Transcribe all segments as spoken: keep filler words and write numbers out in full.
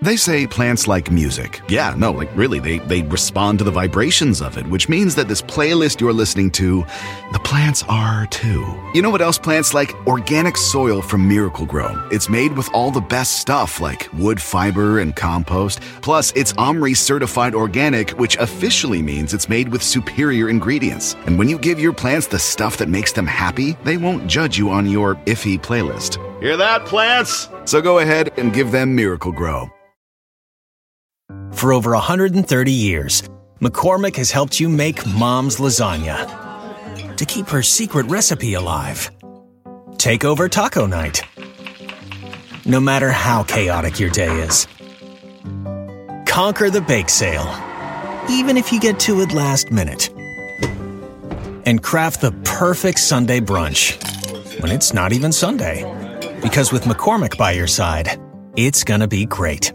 They say plants like music. Yeah, no, like really, they, they respond to the vibrations of it, which means that this playlist you're listening to, the plants are too. You know what else plants like? Organic soil from Miracle Grow. It's made with all the best stuff like wood fiber and compost. Plus, it's OMRI certified organic, which officially means it's made with superior ingredients. And when you give your plants the stuff that makes them happy, they won't judge you on your iffy playlist. Hear that, plants? So go ahead and give them Miracle Grow. For over one hundred thirty years, McCormick has helped you make Mom's lasagna to keep her secret recipe alive. Take over taco night, no matter how chaotic your day is. Conquer the bake sale, even if you get to it last minute. And craft the perfect Sunday brunch when it's not even Sunday. Because with McCormick by your side, it's gonna be great.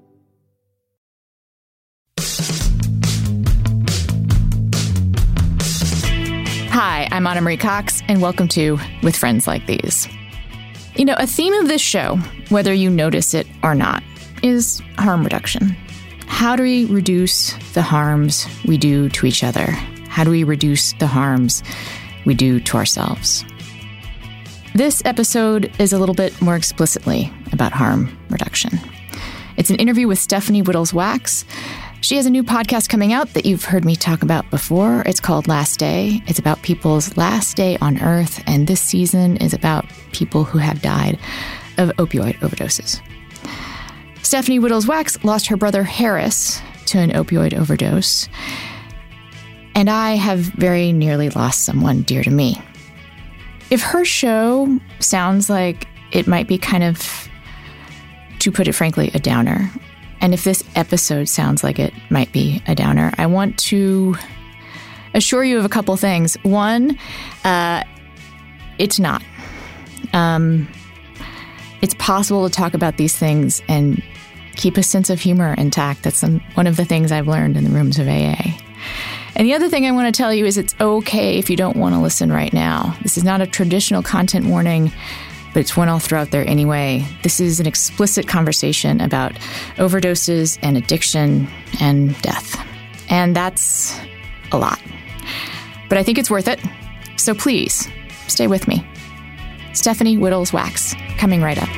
Hi, I'm Anna Marie Cox, and welcome to With Friends Like These. You know, a theme of this show, whether you notice it or not, is harm reduction. How do we reduce the harms we do to each other? How do we reduce the harms we do to ourselves? This episode is a little bit more explicitly about harm reduction. It's an interview with Stephanie Wittels-Wachs. She has a new podcast coming out that you've heard me talk about before. It's called Last Day. It's about people's last day on Earth, and this season is about people who have died of opioid overdoses. Stephanie Wittels-Wachs lost her brother Harris to an opioid overdose, and I have very nearly lost someone dear to me. If her show sounds like it might be kind of, to put it frankly, a downer, and if this episode sounds like it might be a downer, I want to assure you of a couple things. One, uh, it's not. Um, it's possible to talk about these things and keep a sense of humor intact. That's some, one of the things I've learned in the rooms of A A. And the other thing I want to tell you is it's okay if you don't want to listen right now. This is not a traditional content warning, but it's one I'll throw out there anyway. This is an explicit conversation about overdoses and addiction and death. And that's a lot. But I think it's worth it. So please, stay with me. Stephanie Wittels-Wachs, coming right up.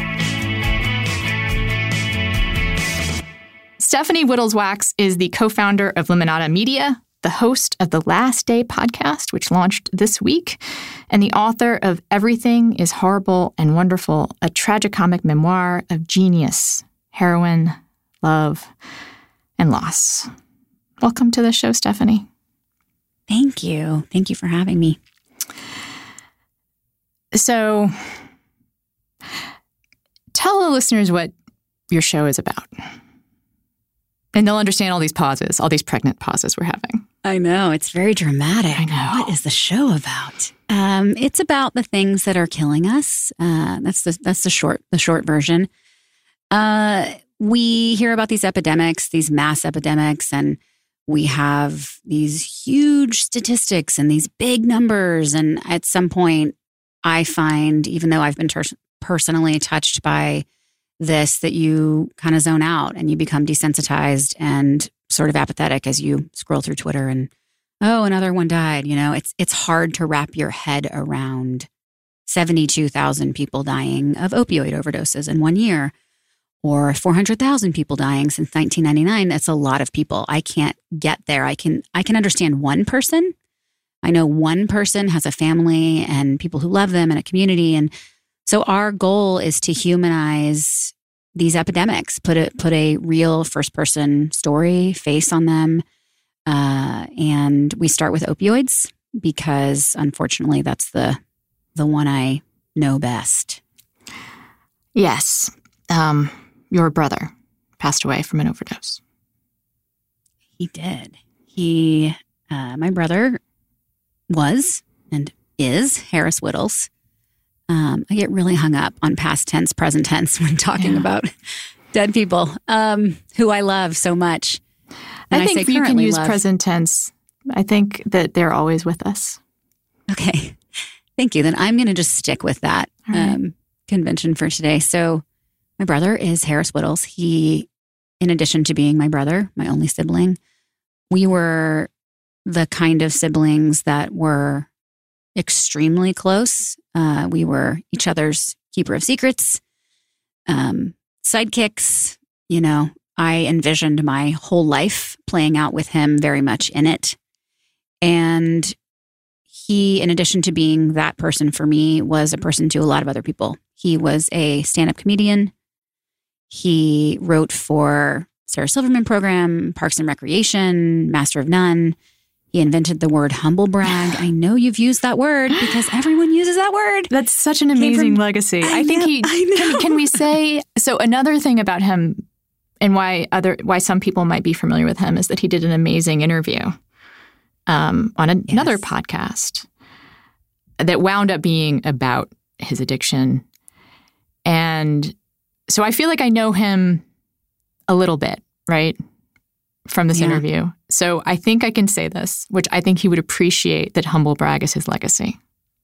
Stephanie Wittels-Wachs is the co-founder of Limonada Media, the host of the Last Day podcast, which launched this week, and the author of Everything is Horrible and Wonderful, a tragicomic memoir of genius, heroin, love, and loss. Welcome to the show, Stephanie. Thank you. Thank you for having me. So, tell the listeners what your show is about. And they'll understand all these pauses, all these pregnant pauses we're having. I know. It's very dramatic. I know. What is the show about? Um, it's about the things that are killing us. Uh, that's the that's the short the short version. Uh, we hear about these epidemics, these mass epidemics, and we have these huge statistics and these big numbers. And at some point, I find, even though I've been ter- personally touched by this, that you kind of zone out and you become desensitized and sort of apathetic as you scroll through Twitter and, oh, another one died. You know, it's it's hard to wrap your head around seventy-two thousand people dying of opioid overdoses in one year, or four hundred thousand people dying since nineteen ninety-nine. That's a lot of people. I can't get there. I can I can understand one person. I know one person has a family and people who love them and a community. And so our goal is to humanize these epidemics, put a, put a real first-person story, face on them. Uh, and we start with opioids because, unfortunately, that's the the one I know best. Yes. Um, your brother passed away from an overdose. He did. He, uh, my brother was and is Harris Wittels. Um, I get really hung up on past tense, present tense when talking yeah. about dead people um, who I love so much. And I think I you can use love. present tense. I think that they're always with us. Okay. Thank you. Then I'm going to just stick with that right. um, convention for today. So my brother is Harris Whittles. He, in addition to being my brother, my only sibling, we were the kind of siblings that were extremely close. Uh, we were each other's keeper of secrets, um, sidekicks. You know, I envisioned my whole life playing out with him very much in it. And he, in addition to being that person for me, was a person to a lot of other people. He was a stand-up comedian. He wrote for Sarah Silverman program, Parks and Recreation, Master of None. He invented the word humble brag. I know you've used that word because everyone uses that word. That's such an amazing from, legacy. I, I think know, he I can, can we say so another thing about him and why other why some people might be familiar with him is that he did an amazing interview um, on a, yes. another podcast that wound up being about his addiction. And so I feel like I know him a little bit, right, from this yeah. interview. So I think I can say this, which I think he would appreciate that humble brag is his legacy.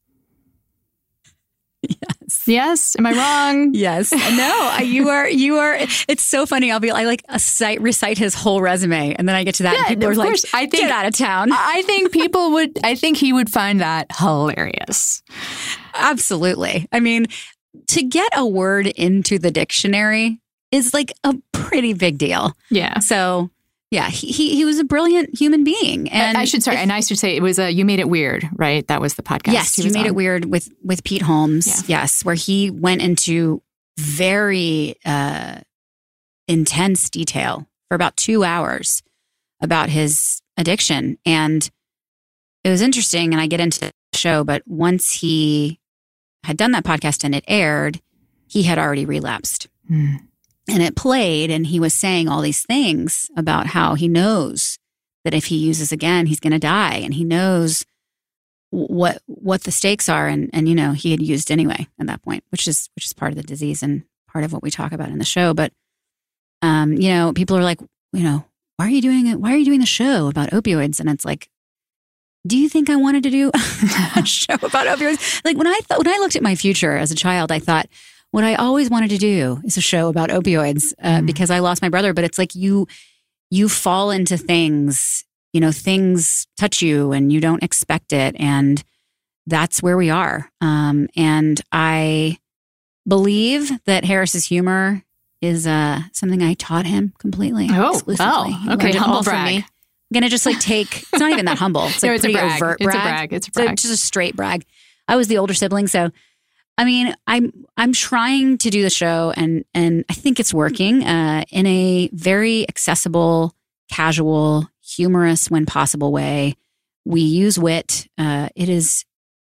Yes. Yes. Am I wrong? Yes. No, you are, you are, it's so funny. I'll be, I like a cite, recite his whole resume and then I get to that yeah, and people of are course. like, I think, get out of town. I think people would, I think he would find that hilarious. Absolutely. I mean, to get a word into the dictionary is like a pretty big deal. Yeah. So yeah, he he, he was a brilliant human being. And I, I should sorry, if, and I should say it was a You Made It Weird, right? That was the podcast. Yes, You Made on. It Weird with with Pete Holmes. Yeah. Yes, where he went into very uh, intense detail for about two hours about his addiction, and it was interesting. And I get into the show, but once he had done that podcast and it aired, he had already relapsed. Mm. And it played, and he was saying all these things about how he knows that if he uses again, he's going to die. And he knows what what the stakes are. And, and, you know, he had used anyway at that point, which is which is part of the disease and part of what we talk about in the show. But, um, you know, people are like, you know, why are you doing it? Why are you doing the show about opioids? And it's like, do you think I wanted to do a show about opioids? Like when I thought, when I looked at my future as a child, I thought, what I always wanted to do is a show about opioids uh, mm. because I lost my brother. But it's like you, you fall into things, you know, things touch you and you don't expect it. And that's where we are. Um, and I believe that Harris's humor is uh, something I taught him completely. Oh, exclusively. oh, okay. Humble brag. I'm going to just like take, it's not even that humble. It's like no, it's pretty a brag. overt it's brag. It's a brag. It's a brag. It's just a straight brag. I was the older sibling, so I mean, I'm I'm trying to do the show, and and I think it's working uh, in a very accessible, casual, humorous, when possible way. We use wit. Uh, it is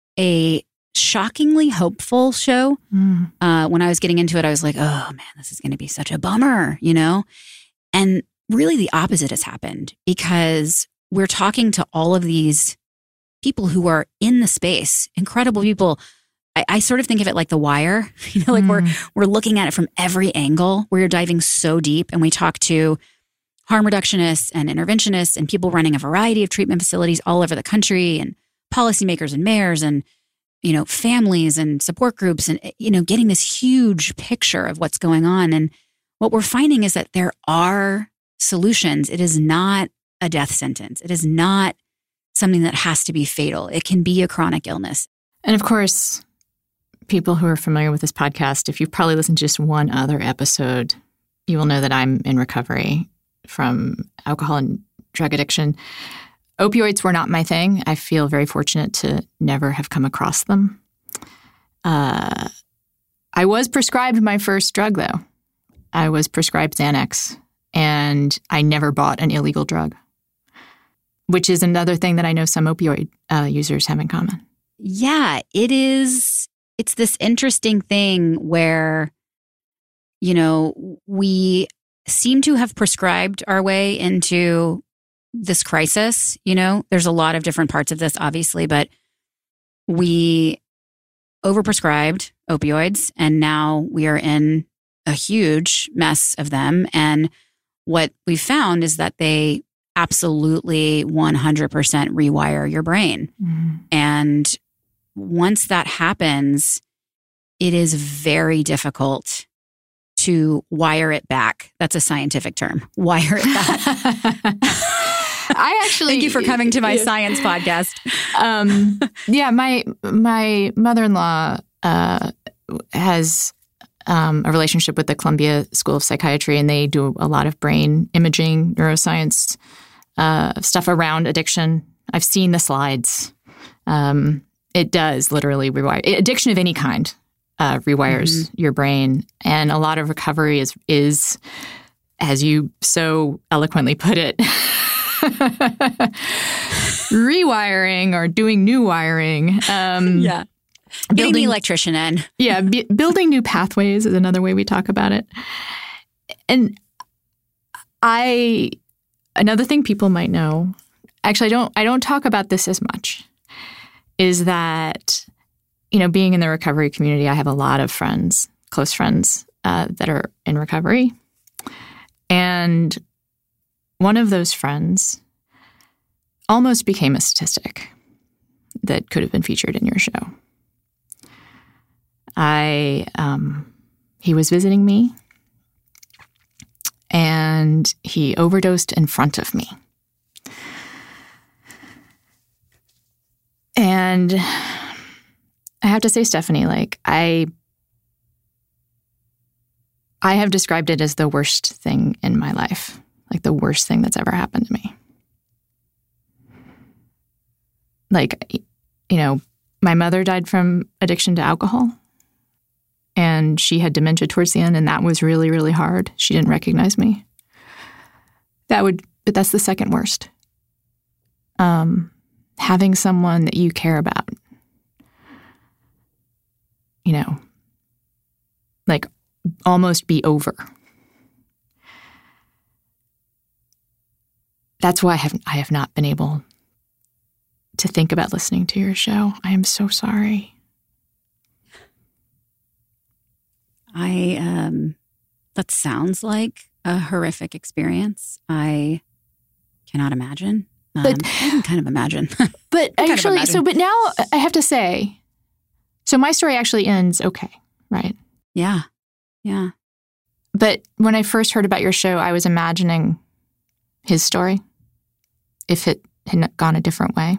a shockingly hopeful show. Mm. Uh, when I was getting into it, I was like, "Oh man, this is going to be such a bummer," you know. And really, the opposite has happened because we're talking to all of these people who are in the space, incredible people. I, I sort of think of it like The Wire, you know, like mm. we're we're looking at it from every angle. We're diving so deep, and we talk to harm reductionists and interventionists and people running a variety of treatment facilities all over the country, and policymakers and mayors, and you know, families and support groups, and you know, getting this huge picture of what's going on. And what we're finding is that there are solutions. It is not a death sentence. It is not something that has to be fatal. It can be a chronic illness. And of course, people who are familiar with this podcast, if you've probably listened to just one other episode, you will know that I'm in recovery from alcohol and drug addiction. Opioids were not my thing. I feel very fortunate to never have come across them. Uh, I was prescribed my first drug, though. I was prescribed Xanax, and I never bought an illegal drug, which is another thing that I know some opioid uh, users have in common. Yeah, it is. It's this interesting thing where, you know, we seem to have prescribed our way into this crisis. You know, there's a lot of different parts of this, obviously, but we overprescribed opioids, and now we are in a huge mess of them. And what we found is that they absolutely one hundred percent rewire your brain. Mm. And once that happens, it is very difficult to wire it back. That's a scientific term. Wire it back. I actually thank you for coming to my yeah. science podcast. Um, yeah, my my mother-in-law uh, has um, a relationship with the Columbia School of Psychiatry, and they do a lot of brain imaging, neuroscience uh, stuff around addiction. I've seen the slides. Um, it does literally rewire addiction of any kind. Uh, rewires mm-hmm. your brain, and a lot of recovery is is, as you so eloquently put it. Rewiring or doing new wiring. Um, yeah. Getting building, the electrician in. yeah. B- building new pathways is another way we talk about it. And I, another thing people might know, actually I don't, I don't talk about this as much, is that, you know, being in the recovery community, I have a lot of friends, close friends uh, that are in recovery. And one of those friends almost became a statistic that could have been featured in your show. I, um, he was visiting me, and he overdosed in front of me. And I have to say, Stephanie, like I, I have described it as the worst thing in my life. Like the worst thing that's ever happened to me. Like, you know, my mother died from addiction to alcohol, and she had dementia towards the end, and that was really, really hard. She didn't recognize me. That would, but that's the second worst. Um, having someone that you care about, you know, like almost be over. That's why I have I have not been able to think about listening to your show. I am so sorry. I um, that sounds like a horrific experience. I cannot imagine. Um, but I can kind of imagine. But actually, imagine. so but now I have to say, so my story actually ends okay, right? Yeah, yeah. But when I first heard about your show, I was imagining his story, if it had gone a different way.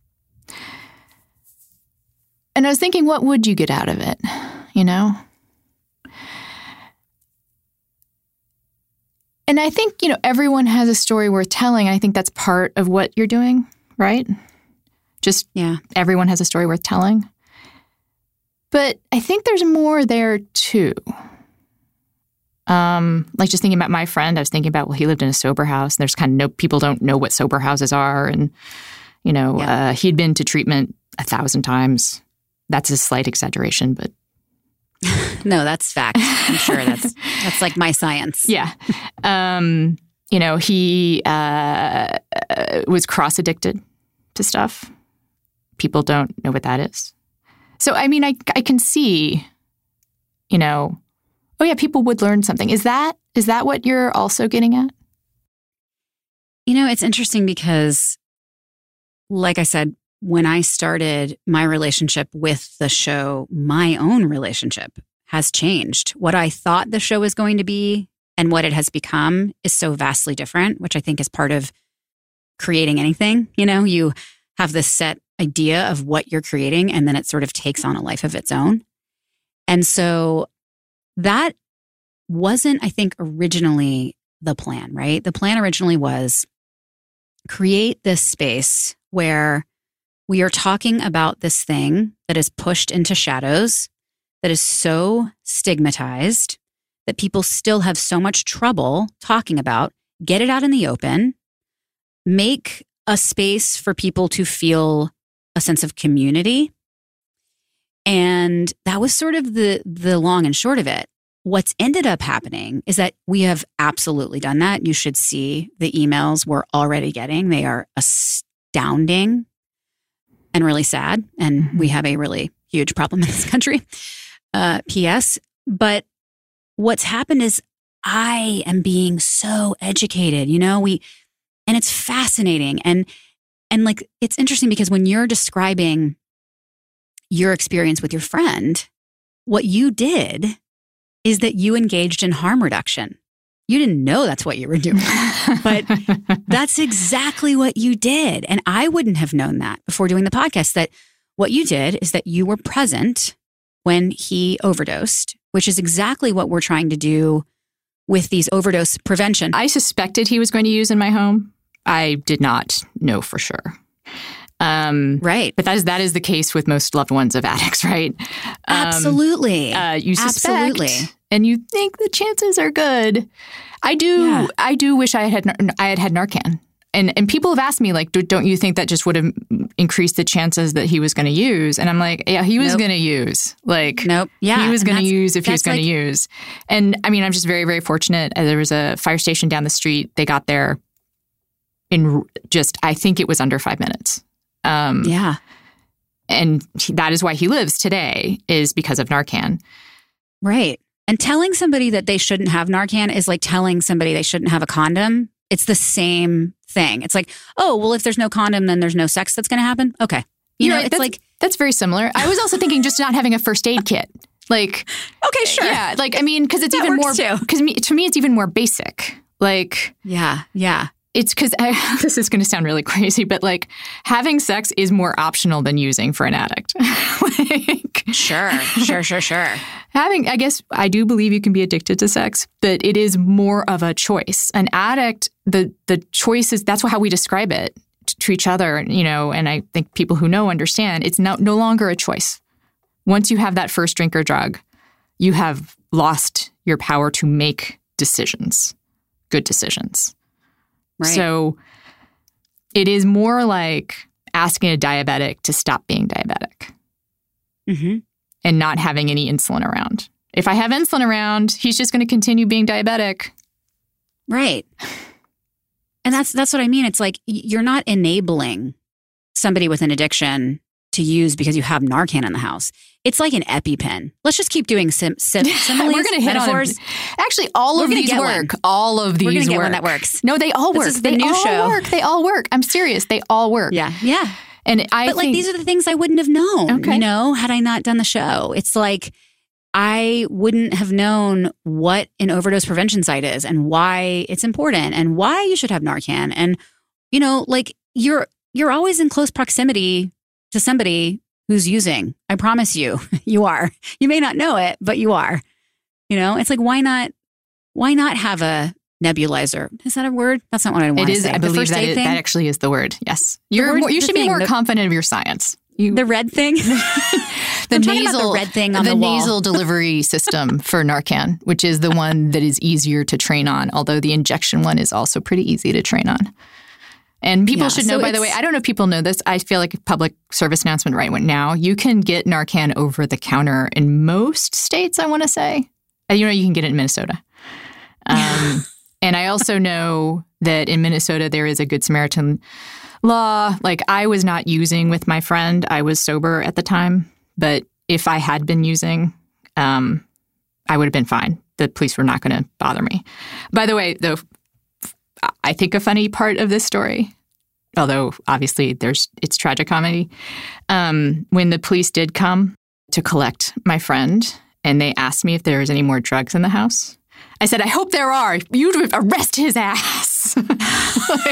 And I was thinking, what would you get out of it, you know? And I think, you know, everyone has a story worth telling. I think that's part of what you're doing, right? Just yeah, everyone has a story worth telling. But I think there's more there, too. Um, like just thinking about my friend, I was thinking about, well, he lived in a sober house. And there's kind of no, people don't know what sober houses are. And, you know, yeah. uh, he'd been to treatment a thousand times. That's a slight exaggeration, but. No, that's fact. I'm sure that's, that's like my science. Yeah. Um, you know, he uh, was cross-addicted to stuff. People don't know what that is. So, I mean, I, I can see, you know, oh yeah, people would learn something. Is that is that what you're also getting at? You know, it's interesting because, like I said, when I started my relationship with the show, my own relationship has changed. What I thought the show was going to be and what it has become is so vastly different, which I think is part of creating anything. You know, you have this set idea of what you're creating, and then it sort of takes on a life of its own. And so that wasn't, I think, originally the plan, right? The plan originally was create this space where we are talking about this thing that is pushed into shadows, that is so stigmatized, that people still have so much trouble talking about. Get it out in the open, make a space for people to feel a sense of community. And that was sort of the the long and short of it. What's ended up happening is that we have absolutely done that. You should see the emails we're already getting. They are astounding and really sad. And mm-hmm. we have a really huge problem in this country. Uh, P S. But what's happened is I am being so educated, you know, we, and it's fascinating. And, and like, it's interesting because when you're describing your experience with your friend, what you did is that you engaged in harm reduction. You didn't know that's what you were doing, but that's exactly what you did. And I wouldn't have known that before doing the podcast, that what you did is that you were present when he overdosed, which is exactly what we're trying to do with these overdose prevention. I suspected he was going to use in my home. I did not know for sure. Um, right. But that is, that is the case with most loved ones of addicts, right? Um, Absolutely. Uh, you suspect, Absolutely. and you think the chances are good. I do. Yeah. I do wish I had I had had Narcan, and and people have asked me like, don't you think that just would have increased the chances that he was going to use? And I'm like, yeah, he was Nope. going to use. Like, nope. Yeah, he was going to use if he was going like, to use. And I mean, I'm just very very fortunate. There was a fire station down the street. They got there in just I think it was under five minutes. Um, yeah. And he, that is why he lives today, is because of Narcan. Right. And telling somebody that they shouldn't have Narcan is like telling somebody they shouldn't have a condom. It's the same thing. It's like, oh, well, if there's no condom, then there's no sex that's going to happen. Okay. You You're know, right. it's that's, like... That's very similar. I was also thinking just not having a first aid kit. Like... Okay, sure. Yeah. Like, I mean, because it's That even more... works too. Because to me, it's even more basic. Like... Yeah, yeah. It's because, this is going to sound really crazy, but like having sex is more optional than using for an addict. like, Sure, sure, sure, sure. Having, I guess, I do believe you can be addicted to sex, but it is more of a choice. An addict, the the choice is, that's how we describe it to each other, you know, and I think people who know understand, it's no, no longer a choice. Once you have that first drink or drug, you have lost your power to make decisions, good decisions. Right. So it is more like asking a diabetic to stop being diabetic Mm-hmm. and not having any insulin around. If I have insulin around, he's just going to continue being diabetic. Right. And that's that's what I mean. It's like you're not enabling somebody with an addiction to use because you have Narcan in the house. It's like an EpiPen. Let's just keep doing sim- sim- similes, We're going to hit metaphors. on Actually, all We're of gonna these get work. one. All of these We're gonna get work. one that works. No, they all This work. is the they new all show. work. They all work. I'm serious. They all work. Yeah, yeah. And I But like think, these are the things I wouldn't have known, Okay. you know, had I not done the show. It's like I wouldn't have known what an overdose prevention site is and why it's important and why you should have Narcan. And, you know, like you're you're always in close proximity to somebody who's using. I promise you, you are. You may not know it, but you are. You know, it's like, why not, why not have a nebulizer? Is that a word? That's not what I want it to is, say. I The believe first that, aid it, thing? that actually is the word. Yes. You're word- more, you the should be thing, more the- confident of your science. You, The red thing? the I'm talking about nasal, the red thing on the the wall. nasal delivery system for Narcan, which is the one that is easier to train on, although the injection one is also pretty easy to train on. And people Yeah, should know, so by the way, it's- I don't know if people know this. I feel like a public service announcement right now. You can get Narcan over the counter in most states, I want to say. Uh, You know, you can get it in Minnesota. Um, and I also know that in Minnesota, there is a Good Samaritan law. Like I was not using with my friend. I was sober at the time. But if I had been using, um, I would have been fine. The police were not going to bother me. By the way, though, I think a funny part of this story, although obviously there's it's tragic comedy, um, when the police did come to collect my friend and they asked me if there was any more drugs in the house, I said, I hope there are. You'd arrest his ass. Like,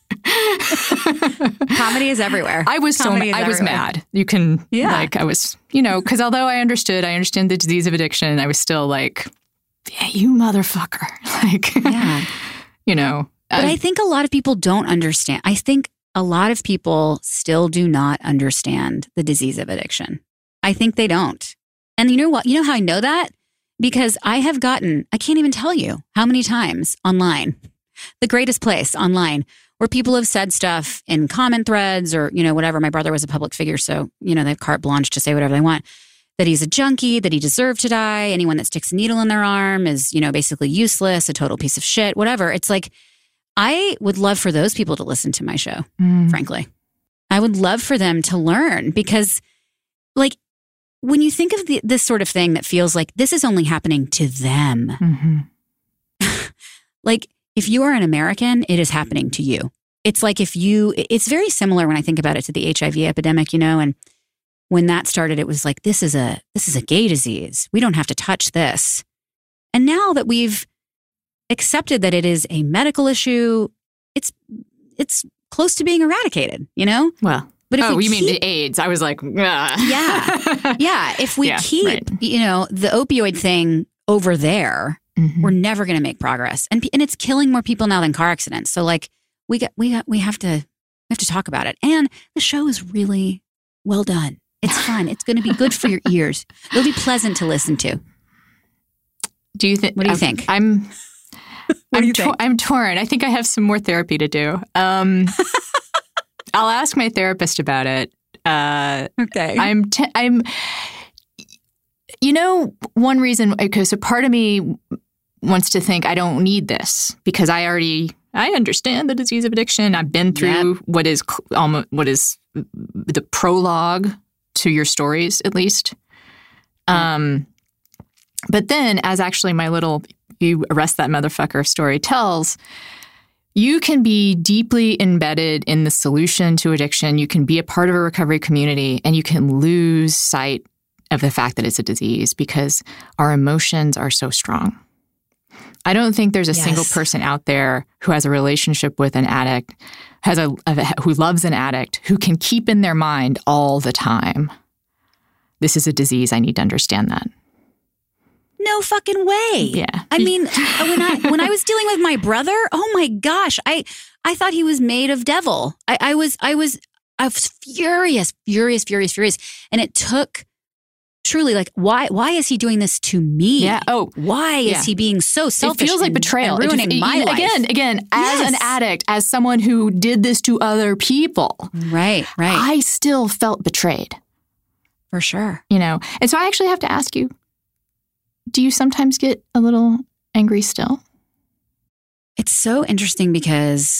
Comedy is everywhere. I was Comedy so is I was everywhere. mad. You can Yeah. like I was, you know, because although I understood, I understand the disease of addiction. I was still like, yeah, you motherfucker, like, Yeah. you know. But uh, I think a lot of people don't understand. I think a lot of people still do not understand the disease of addiction. I think they don't. And you know what? You know how I know that? Because I have gotten, I can't even tell you how many times online, the greatest place online, where people have said stuff in comment threads or, you know, whatever. My brother was a public figure, so, you know, they have carte blanche to say whatever they want. That he's a junkie, that he deserved to die. Anyone that sticks a needle in their arm is, you know, basically useless, a total piece of shit, whatever. It's like, I would love for those people to listen to my show, mm. frankly. I would love for them to learn because, like, when you think of the, this sort of thing that feels like this is only happening to them, Mm-hmm. like, if you are an American, it is happening to you. It's like if you, it's very similar when I think about it to the H I V epidemic, you know, and when that started, it was like, this is a, this is a gay disease. We don't have to touch this. And now that we've accepted that it is a medical issue, it's it's close to being eradicated, you know? Well, but if oh, we you keep, mean AIDS? I was like, Ugh. yeah, yeah. If we Yeah, keep, right. you know, the opioid thing over there, Mhm. we're never going to make progress, and and it's killing more people now than car accidents. So like, we got we got we have to we have to talk about it. And the show is really well done. It's fun. It's going to be good for your ears. It'll be pleasant to listen to. Do you think? What do you I'm, think? I'm. What I'm, do you tor- think? I'm torn. I think I have some more therapy to do. Um, I'll ask my therapist about it. Uh, Okay. I'm. T- I'm. You know, one reason. Okay, so part of me wants to think I don't need this because I already. I understand the disease of addiction. I've been through Yep. what is almost what is the prologue to your stories, at least. Um, but then, as actually my little "you arrest that motherfucker" story tells, you can be deeply embedded in the solution to addiction. You can be a part of a recovery community, and you can lose sight of the fact that it's a disease because our emotions are so strong. I don't think there's a Yes. single person out there who has a relationship with an addict, has a, a who loves an addict, who can keep in their mind all the time, this is a disease. I need to understand that. No fucking way. Yeah. I mean, when I when I was dealing with my brother, oh my gosh, I I thought he was made of devil. I, I was I was I was furious, furious, furious, furious, and it took. Truly, like, why Why is he doing this to me? Yeah. Oh, why is yeah. he being so selfish? It feels like and- betrayal. and ruining It- it- my you- life. Again, again, as Yes. an addict, as someone who did this to other people, Right, right, I still felt betrayed, for sure. you know? And so I actually have to ask you, do you sometimes get a little angry still? It's so interesting because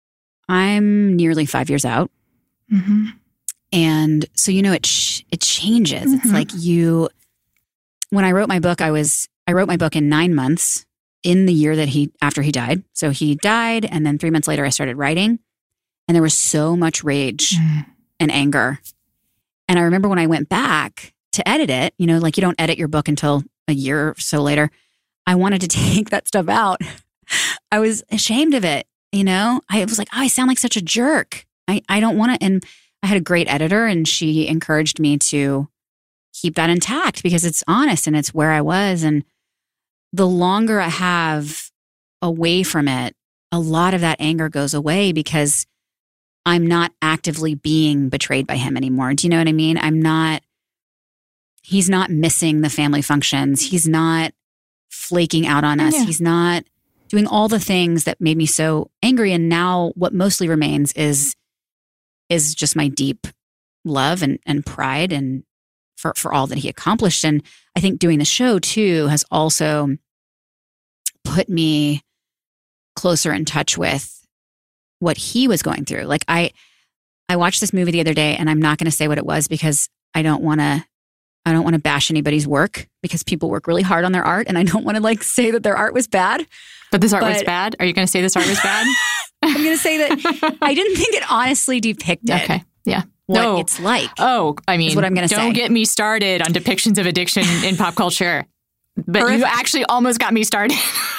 I'm nearly five years out. Mm-hmm. And so, you know, it ch- it changes. It's Mhm. like you, when I wrote my book, I was, I wrote my book in nine months in the year that he, after he died. So he died. And then three months later, I started writing. And there was so much rage Mm. and anger. And I remember when I went back to edit it, you know, like you don't edit your book until a year or so later. I wanted to take that stuff out. I was ashamed of it. You know, I was like, oh, I sound like such a jerk. I, I don't want to. And I had a great editor and she encouraged me to keep that intact because it's honest and it's where I was. And the longer I have away from it, a lot of that anger goes away because I'm not actively being betrayed by him anymore. Do you know what I mean? I'm not, he's not missing the family functions. He's not flaking out on us. Yeah. He's not doing all the things that made me so angry. And now what mostly remains is is just my deep love and, and pride and for, for all that he accomplished. And I think doing the show too has also put me closer in touch with what he was going through. Like I, I watched this movie the other day and I'm not going to say what it was because I don't want to, I don't want to bash anybody's work because people work really hard on their art and I don't want to like say that their art was bad. But this art was But- bad? Are you going to say this art was bad? I'm going to say that I didn't think it honestly depicted Okay. Yeah. what No. it's like. Oh, I mean, what I'm gonna don't say. get me started on depictions of addiction in pop culture. But you Horrific. actually almost got me started.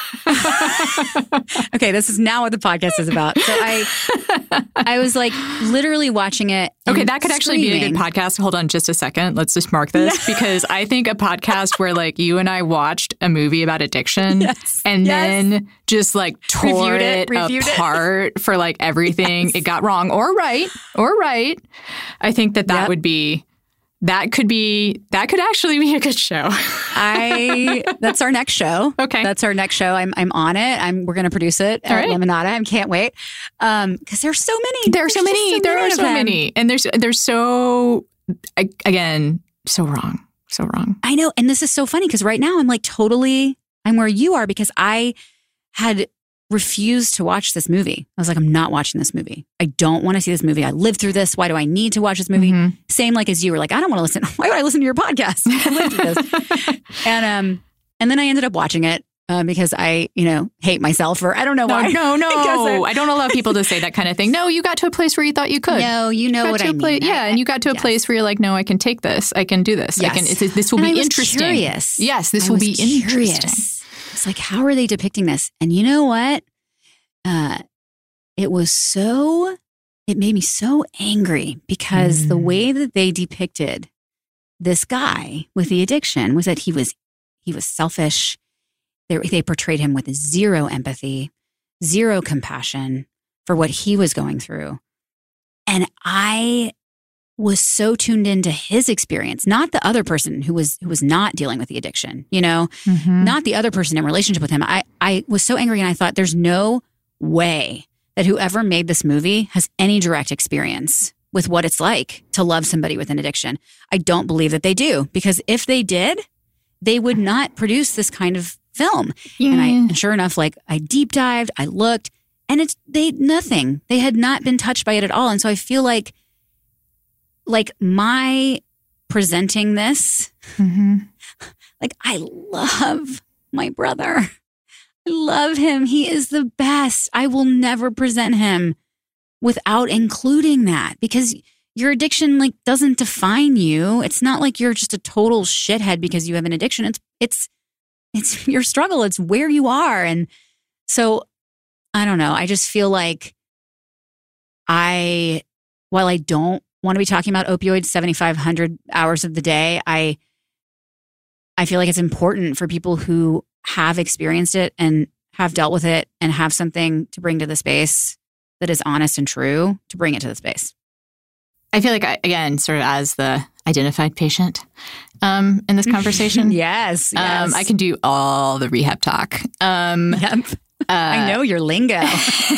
Okay, this is now what the podcast is about. So I I was like literally watching it. and Okay, that could actually be a good screaming. podcast. Hold on just a second. Let's just mark this because I think a podcast where like you and I watched a movie about addiction Yes. and Yes. then just like tore Reviewed it, it, reviewed it. apart for like everything Yes. it got wrong or right or right. I think that that Yep. would be that could be that could actually be a good show. I that's our next show. Okay. That's our next show. I'm I'm on it. I'm we're gonna produce it All at right. Lemonada. I can't wait. Um, because there's so many. There are so There's many. just There are of so them. many, and there's there's so a- again so wrong, so wrong. I know, and this is so funny because right now I'm like totally I'm where you are because I had refused to watch this movie. I was like, I'm not watching this movie. I don't want to see this movie. I lived through this. Why do I need to watch this movie? Mhm. Same like as you were like, I don't want to listen. Why would I listen to your podcast? I lived through this. and um, and then I ended up watching it uh, because I, you know, hate myself or I don't know No, why. no, no. I guess I- I don't allow people to say that kind of thing. No, you got to a place where you thought you could. No, you know Got what to I a mean. pla- I- yeah, and you got to a yes. place where you're like, no, I can take this. I can do this. I Yes. can. It's, this will And be I was interesting. curious. Yes, this I will was be interesting. curious. It's like, how are they depicting this? And you know what? Uh, it was so, it made me so angry because mm. the way that they depicted this guy with the addiction was that he was, he was selfish. They, they portrayed him with zero empathy, zero compassion for what he was going through. And I was so tuned into his experience, not the other person who was who was not dealing with the addiction, you know, mm-hmm. not the other person in relationship with him. I, I was so angry and I thought there's no way that whoever made this movie has any direct experience with what it's like to love somebody with an addiction. I don't believe that they do, because if they did, they would not produce this kind of film. Yeah. And I, and sure enough, like I deep dived, I looked, and it's they nothing. They had not been touched by it at all. And so I feel like, like my presenting this, mm-hmm. like I love my brother. I love him. He is the best. I will never present him without including that, because your addiction like doesn't define you. It's not like you're just a total shithead because you have an addiction. It's it's it's your struggle. It's where you are. And so I don't know. I just feel like I, while I don't want to be talking about opioids seventy-five hundred hours of the day, I I feel like it's important for people who have experienced it and have dealt with it and have something to bring to the space that is honest and true, to bring it to the space. I feel like, I, again, sort of as the identified patient um, in this conversation. yes, yes. Um, I can do all the rehab talk. Um, yep. Uh, I know your lingo. the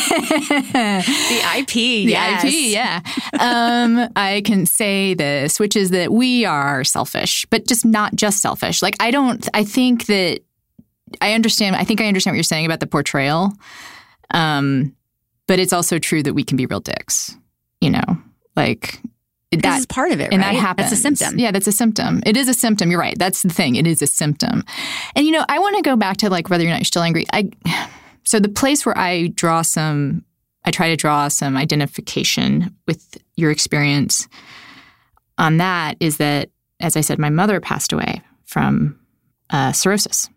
I P, the yes. I P, yeah. Um, I can say this, which is that we are selfish, but just not just selfish. Like, I don't, I think that I understand, I think I understand what you're saying about the portrayal. Um, but it's also true that we can be real dicks, you know, like that. This is part of it, and right? that happens. That's a symptom. Yeah, that's a symptom. It is a symptom. You're right. That's the thing. It is a symptom. And, you know, I want to go back to like whether or not you're still angry. I, so the place where I draw some, I try to draw some identification with your experience on that is that, as I said, my mother passed away from uh, cirrhosis.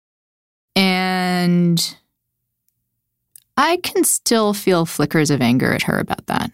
And I can still feel flickers of anger at her about that.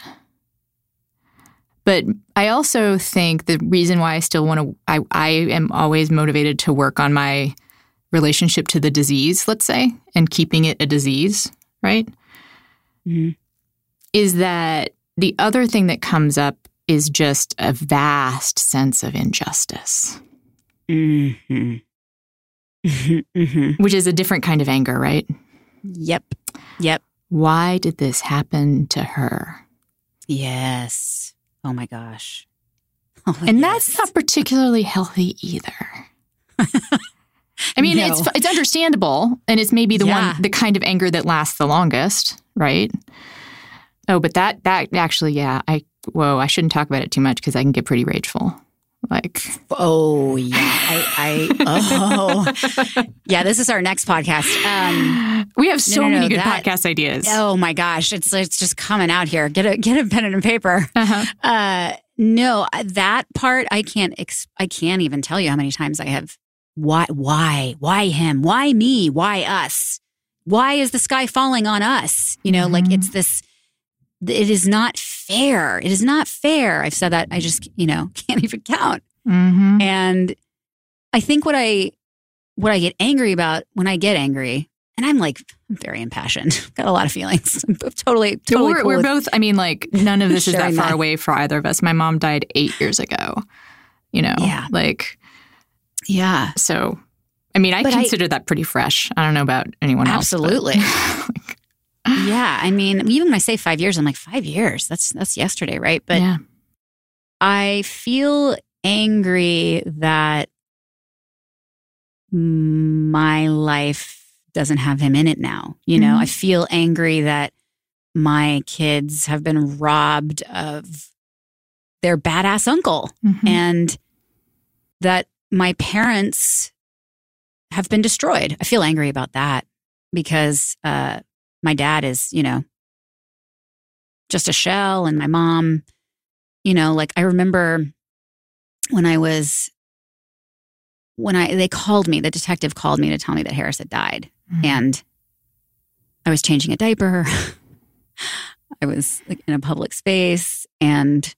But I also think the reason why I still want to, I, I am always motivated to work on my relationship to the disease, let's say, and keeping it a disease, right? Mm-hmm. Is that the other thing that comes up is just a vast sense of injustice. Mm-hmm. Mm-hmm. Which is a different kind of anger, right? Yep. Yep. Why did this happen to her? Yes. Oh my gosh. Oh, and yes. that's not particularly healthy either. I mean, no. it's it's understandable, and it's maybe the yeah. one, the kind of anger that lasts the longest, right? Oh, but that that actually, yeah, I whoa, I shouldn't talk about it too much because I can get pretty rageful. Like, oh yeah, I, I oh yeah. This is our next podcast. Um, we have so no, no, many no, good that, podcast ideas. Oh my gosh, it's it's just coming out here. Get a get a pen and a paper. Uh-huh. Uh, no, that part I can't. Ex- I can't even tell you how many times I have. Why? Why? Why him? Why me? Why us? Why is the sky falling on us? You know, mm-hmm. like it's this. It is not fair. It is not fair. I've said that. I just, you know, can't even count. Mm-hmm. And I think what I, what I get angry about when I get angry, and I'm like, I'm very impassioned, got a lot of feelings. I'm totally, totally. We're, cool we're with both. I mean, like none of this is that far that. away for either of us. My mom died eight years ago. You know, yeah. like, yeah. So, I mean, I but consider I, that pretty fresh. I don't know about anyone else. Absolutely. Like, yeah, I mean, even when I say five years, I'm like, five years? That's that's yesterday, right? But yeah. I feel angry that my life doesn't have him in it now. You know, mm-hmm. I feel angry that my kids have been robbed of their badass uncle mm-hmm. and that my parents have been destroyed. I feel angry about that because uh, my dad is, you know, just a shell, and my mom, you know, like I remember when I was when I they called me, the detective called me to tell me that Harris had died. Mm-hmm. And I was changing a diaper. I was like in a public space. And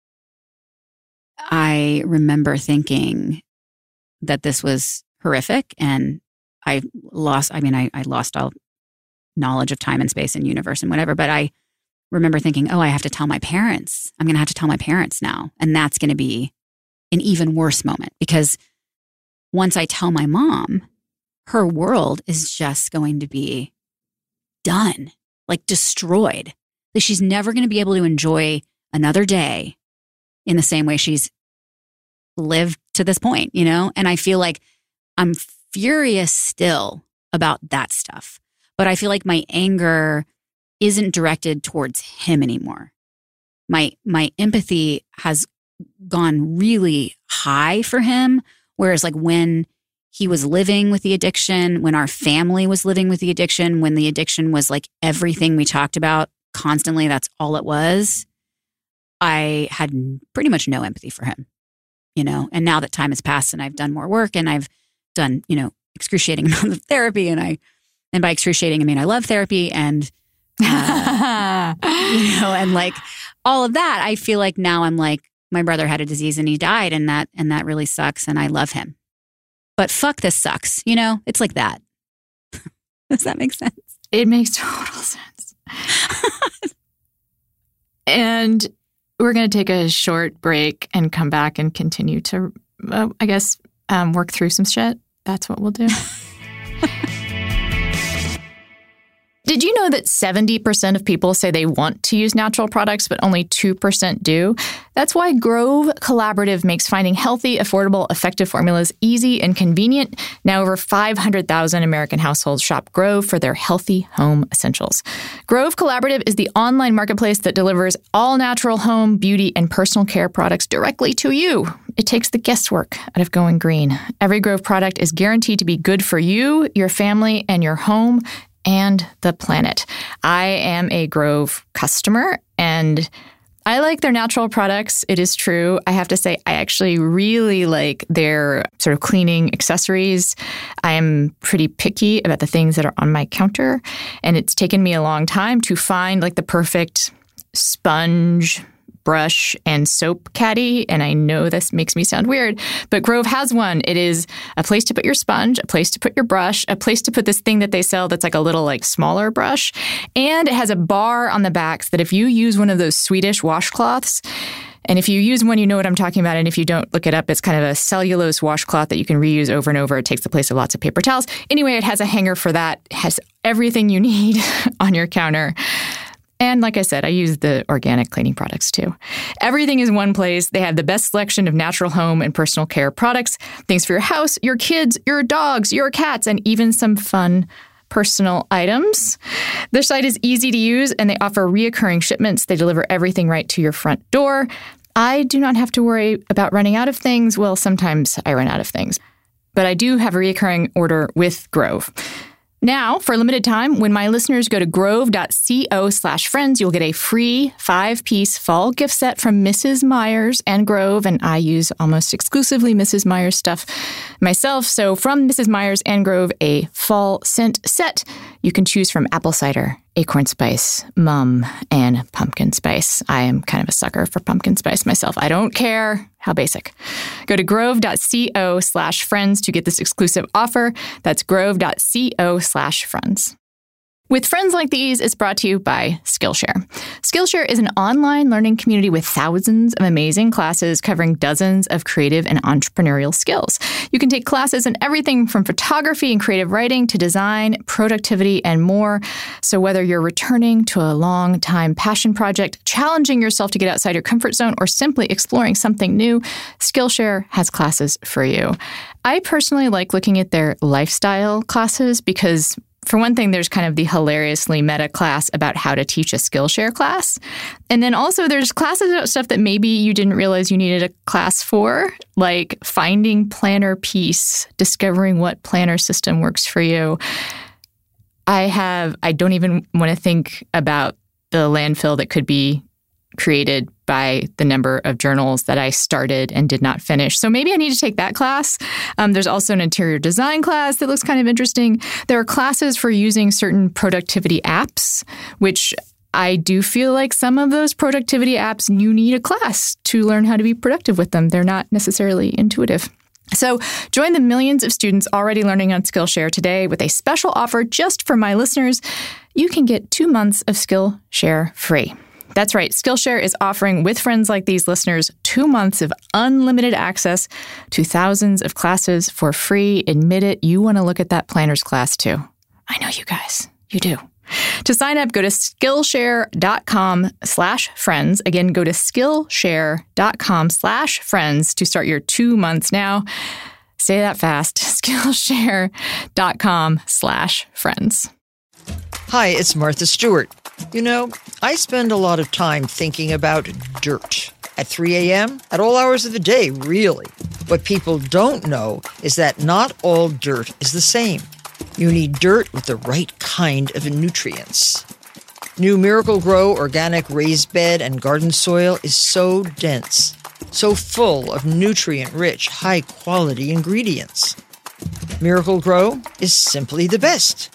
I remember thinking that this was horrific. And I lost, I mean, I, I lost all knowledge of time and space and universe and whatever. But I remember thinking, oh, I have to tell my parents. I'm going to have to tell my parents now. And that's going to be an even worse moment, because once I tell my mom, her world is just going to be done, like destroyed. Like she's never going to be able to enjoy another day in the same way she's lived to this point, you know? And I feel like I'm furious still about that stuff. But I feel like my anger isn't directed towards him anymore. My my empathy has gone really high for him. Whereas like when he was living with the addiction, when our family was living with the addiction, when the addiction was like everything we talked about constantly, that's all it was, I had pretty much no empathy for him, you know? And now that time has passed and I've done more work and I've done, you know, excruciating amounts of therapy, and I, and by excruciating, I mean, I love therapy and, uh, you know, and like all of that, I feel like now I'm like, my brother had a disease and he died, and that, and that really sucks. And I love him, but fuck, this sucks. You know, it's like that. Does that make sense? It makes total sense. And we're going to take a short break and come back and continue to, uh, I guess, um, work through some shit. That's what we'll do. Did you know that seventy percent of people say they want to use natural products, but only two percent do? That's why Grove Collaborative makes finding healthy, affordable, effective formulas easy and convenient. Now over five hundred thousand American households shop Grove for their healthy home essentials. Grove Collaborative is the online marketplace that delivers all-natural home, beauty, and personal care products directly to you. It takes the guesswork out of going green. Every Grove product is guaranteed to be good for you, your family, and your home, and the planet. I am a Grove customer, and I like their natural products. It is true. I have to say, I actually really like their sort of cleaning accessories. I am pretty picky about the things that are on my counter, and it's taken me a long time to find like the perfect sponge, brush, and soap caddy. And I know this makes me sound weird, but Grove has one. It is a place to put your sponge, a place to put your brush, a place to put this thing that they sell that's like a little like smaller brush. And it has a bar on the back so that if you use one of those Swedish washcloths, and if you use one, you know what I'm talking about. And if you don't, look it up. It's kind of a cellulose washcloth that you can reuse over and over. It takes the place of lots of paper towels. Anyway, it has a hanger for that. It has everything you need on your counter. And like I said, I use the organic cleaning products too. Everything is one place. They have the best selection of natural home and personal care products. Things for your house, your kids, your dogs, your cats, and even some fun personal items. Their site is easy to use, and they offer reoccurring shipments. They deliver everything right to your front door. I do not have to worry about running out of things. Well, sometimes I run out of things. But I do have a reoccurring order with Grove. Now, for a limited time, when my listeners go to grove.co slash friends, you'll get a free five-piece fall gift set from Missus Meyer's and Grove, and I use almost exclusively Missus Meyer's stuff myself. So from Missus Meyer's and Grove, a fall scent set. You can choose from apple cider, acorn spice, mum, and pumpkin spice. I am kind of a sucker for pumpkin spice myself. I don't care how basic. Go to grove.co slash friends to get this exclusive offer. That's grove.co slash friends. With Friends Like These, it's brought to you by Skillshare. Skillshare is an online learning community with thousands of amazing classes covering dozens of creative and entrepreneurial skills. You can take classes in everything from photography and creative writing to design, productivity, and more. So whether you're returning to a long-time passion project, challenging yourself to get outside your comfort zone, or simply exploring something new, Skillshare has classes for you. I personally like looking at their lifestyle classes because, for one thing, there's kind of the hilariously meta class about how to teach a Skillshare class. And then also there's classes about stuff that maybe you didn't realize you needed a class for, like finding planner peace, discovering what planner system works for you. I have, I don't even want to think about the landfill that could be created by the number of journals that I started and did not finish. So maybe I need to take that class. Um, there's also an interior design class that looks kind of interesting. There are classes for using certain productivity apps, which I do feel like some of those productivity apps, you need a class to learn how to be productive with them. They're not necessarily intuitive. So join the millions of students already learning on Skillshare today with a special offer just for my listeners. You can get two months of Skillshare free. That's right. Skillshare is offering, with friends like these listeners, two months of unlimited access to thousands of classes for free. Admit it, you want to look at that planners class too. I know you guys. You do. To sign up, go to Skillshare.com slash friends. Again, go to Skillshare.com slash friends to start your two months now. Say that fast. Skillshare.com slash friends. Hi, it's Martha Stewart. You know, I spend a lot of time thinking about dirt. At three a.m., at all hours of the day, really. What people don't know is that not all dirt is the same. You need dirt with the right kind of nutrients. New Miracle-Gro organic raised bed and garden soil is so dense, so full of nutrient-rich, high-quality ingredients. Miracle-Gro is simply the best.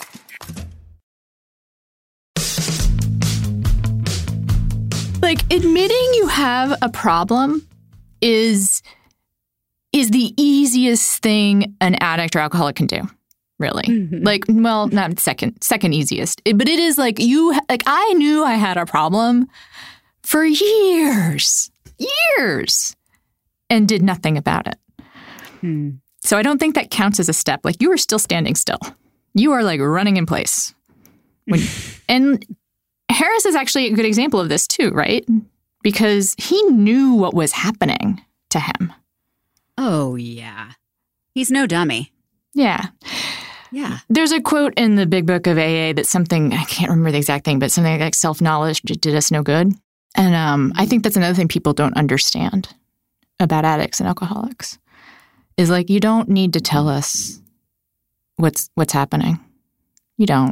Like, admitting you have a problem is is the easiest thing an addict or alcoholic can do, really. Mm-hmm. Like, well, not second, second easiest. It, but it is like you, like, I knew I had a problem for years, years, and did nothing about it. Hmm. So I don't think that counts as a step. Like, you are still standing still. You are, like, running in place. When, and Harris is actually a good example of this too, right? Because he knew what was happening to him. Oh, yeah. He's no dummy. Yeah. Yeah. There's a quote in the Big Book of A A that's something, I can't remember the exact thing, but something like self-knowledge did us no good. And um, I think that's another thing people don't understand about addicts and alcoholics is, like, you don't need to tell us what's what's happening. You don't.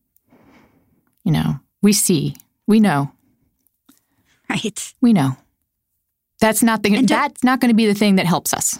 You know. We see. We know. Right. We know. That's not the. That's not going to be the thing that helps us.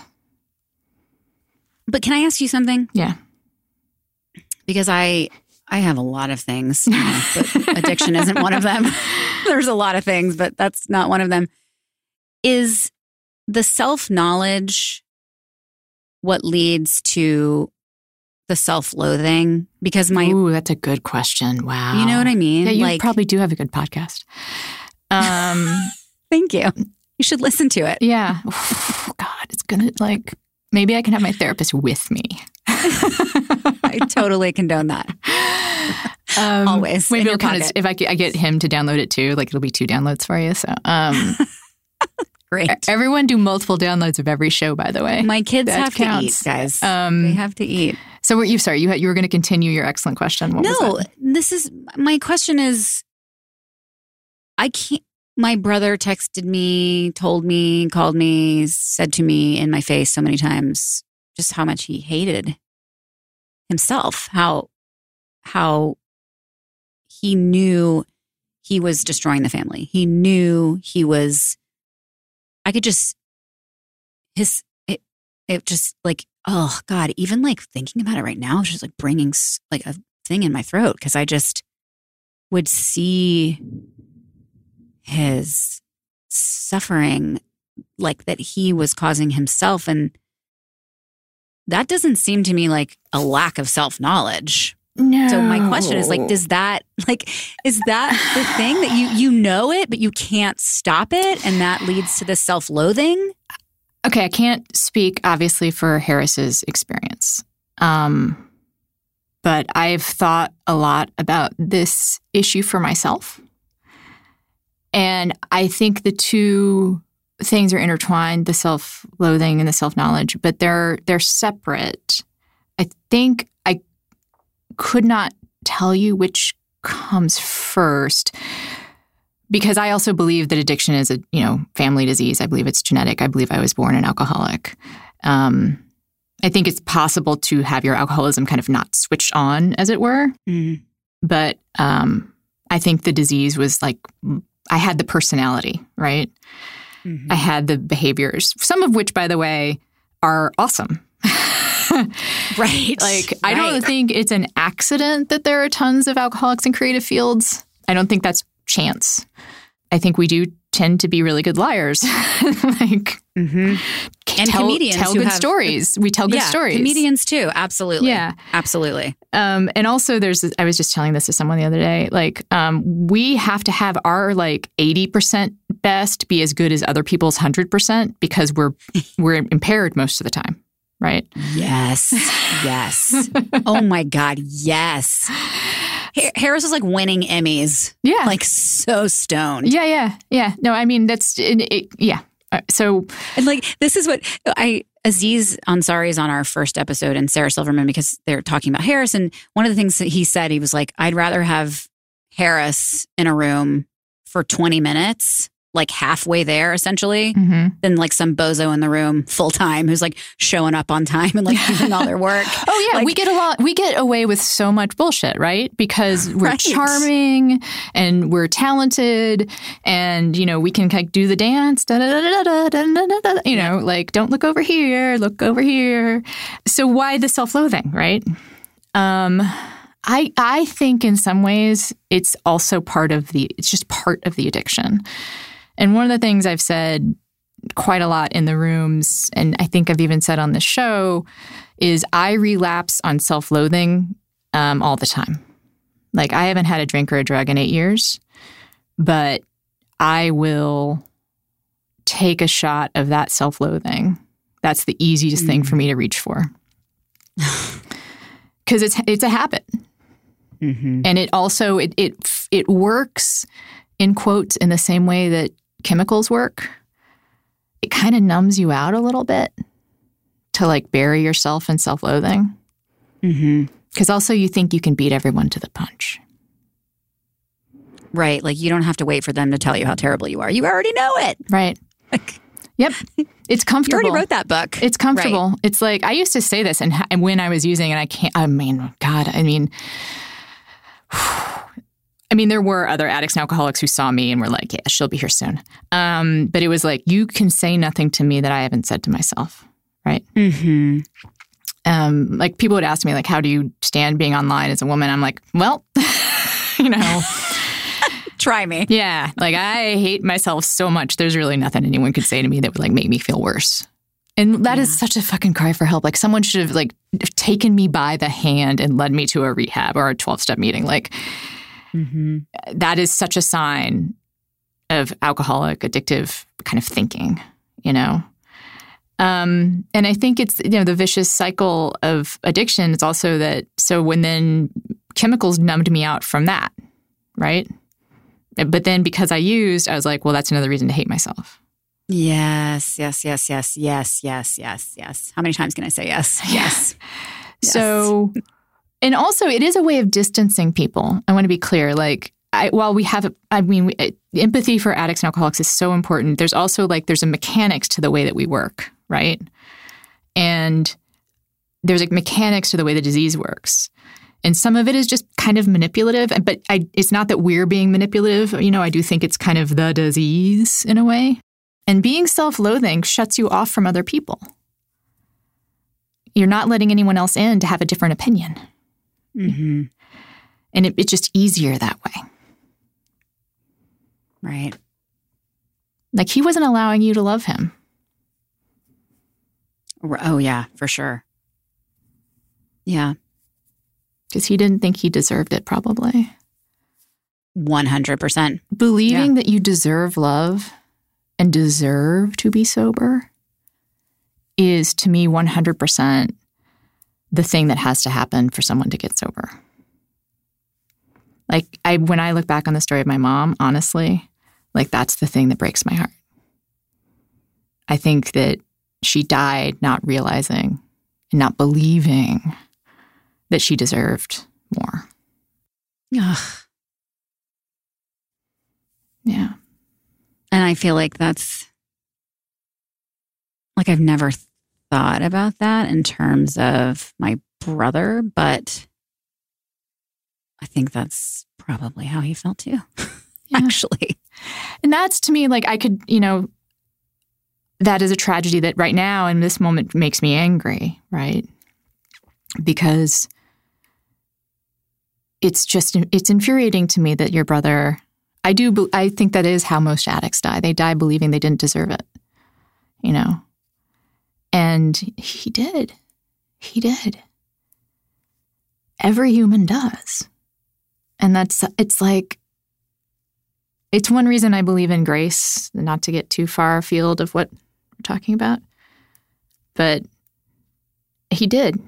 But can I ask you something? Yeah. Because I I have a lot of things, you know, but addiction isn't one of them. There's a lot of things, but that's not one of them. Is the self-knowledge what leads to the self-loathing? Because my... Ooh, that's a good question. Wow. You know what I mean? Yeah, you like, probably do have a good podcast. Um, Thank you. You should listen to it. Yeah. Oh, God, it's going to, like, maybe I can have my therapist with me. I totally condone that. Um, Always. Maybe in your I'll kind pocket. of, if I get, I get him to download it too, like, it'll be two downloads for you. So, um, great. Everyone do multiple downloads of every show, by the way. My kids that have counts. to eat, guys. Um, they have to eat. So, were you sorry? You had, you were going to continue your excellent question. What no, was that? this is my question. Is I can't. My brother texted me, told me, called me, said to me in my face so many times just how much he hated himself. How how he knew he was destroying the family. He knew he was. I could just his it it just like. Oh, God, even like thinking about it right now is just like bringing like a thing in my throat because I just would see his suffering like that he was causing himself. And that doesn't seem to me like a lack of self-knowledge. No. So my question is like, does that like, is that the thing that you, you know it, but you can't stop it? And that leads to this self-loathing? Okay, I can't speak, obviously, for Harris's experience. Um, but I've thought a lot about this issue for myself. And I think the two things are intertwined, the self-loathing and the self-knowledge, but they're they're separate. I think I could not tell you which comes first. Because I also believe that addiction is a, you know, family disease. I believe it's genetic. I believe I was born an alcoholic. Um, I think it's possible to have your alcoholism kind of not switched on, as it were. Mm. But um, I think the disease was like I had the personality, right? Mm-hmm. I had the behaviors, some of which, by the way, are awesome. Right. Like, right. I don't think it's an accident that there are tons of alcoholics in creative fields. I don't think that's chance. I think we do tend to be really good liars. like, mm-hmm. and tell, comedians tell who good have, stories. We tell good yeah, stories. Comedians too. Absolutely. Yeah. Absolutely. Um, and also there's, I was just telling this to someone the other day, like, um, we have to have our like eighty percent best be as good as other people's one hundred percent because we're, we're impaired most of the time. Right? Yes. Yes. Oh my God. Yes. Harris was like winning Emmys. Yeah. Like so stoned. Yeah, yeah, yeah. No, I mean, that's, it, it, yeah. Uh, so. And like, this is what I, Aziz Ansari is on our first episode and Sarah Silverman because they're talking about Harris. And one of the things that he said, he was like, I'd rather have Harris in a room for twenty minutes, like halfway there essentially, mm-hmm. than like some bozo in the room full time who's like showing up on time and like doing all their work. Oh yeah, like, we get a lot. We get away with so much bullshit, right? Because we're right. charming and we're talented, and you know we can like do the dance. Da, da, da, da, da, da, da, you know, like don't look over here, look over here. So why the self-loathing, right? Um, I I think in some ways it's also part of the. It's just part of the addiction. And one of the things I've said quite a lot in the rooms, and I think I've even said on the show, is I relapse on self-loathing um, all the time. Like I haven't had a drink or a drug in eight years, but I will take a shot of that self-loathing. That's the easiest mm. thing for me to reach for. Because it's it's a habit. Mm-hmm. And it also, it, it it works, in quotes, in the same way that chemicals work. It kind of numbs you out a little bit to like bury yourself in self-loathing. Mm-hmm. Because also you think you can beat everyone to the punch. Right. Like you don't have to wait for them to tell you how terrible you are. You already know it. Right. Like, yep. It's comfortable. You already wrote that book. It's comfortable. Right. It's like, I used to say this and, and when I was using it, I can't, I mean, God, I mean... I mean, there were other addicts and alcoholics who saw me and were like, yeah, she'll be here soon. Um, but it was like, you can say nothing to me that I haven't said to myself, right? Mm-hmm. Um, like people would ask me, like, how do you stand being online as a woman? I'm like, well, you know. Try me. Yeah. Like I hate myself so much. There's really nothing anyone could say to me that would like make me feel worse. And that yeah. is such a fucking cry for help. Like someone should have like taken me by the hand and led me to a rehab or a twelve-step meeting. Like mm-hmm. that is such a sign of alcoholic, addictive kind of thinking, you know? Um, and I think it's, you know, the vicious cycle of addiction is also that, so when then chemicals numbed me out from that, right? But then because I used, I was like, well, that's another reason to hate myself. Yes, yes, yes, yes, yes, yes, yes, yes. How many times can I say yes? Yes. yes. So, and also it is a way of distancing people. I want to be clear. Like, I, while we have, I mean, we, empathy for addicts and alcoholics is so important. There's also like, there's a mechanics to the way that we work, right? And there's like mechanics to the way the disease works. And some of it is just kind of manipulative. But I, it's not that we're being manipulative. You know, I do think it's kind of the disease in a way. And being self-loathing shuts you off from other people. You're not letting anyone else in to have a different opinion. Mm-hmm. And it, it's just easier that way. Right. Like he wasn't allowing you to love him. Oh, yeah, for sure. Yeah. Because he didn't think he deserved it, probably. one hundred percent. Believing yeah. that you deserve love and deserve to be sober is, to me, one hundred percent the thing that has to happen for someone to get sober. Like, I when I look back on the story of my mom, honestly, like, that's the thing that breaks my heart. I think that she died not realizing and not believing that she deserved more. Ugh. Yeah. And I feel like that's, like, I've never thought about that in terms of my brother, but I think that's probably how he felt too, yeah. actually. And that's to me, like I could, you know, that is a tragedy that right now in this moment makes me angry, right? Because it's just, it's infuriating to me that your brother, I do, I think that is how most addicts die. They die believing they didn't deserve it, you know? And he did. He did. Every human does. And that's, it's like, it's one reason I believe in grace, not to get too far afield of what we're talking about. But he did.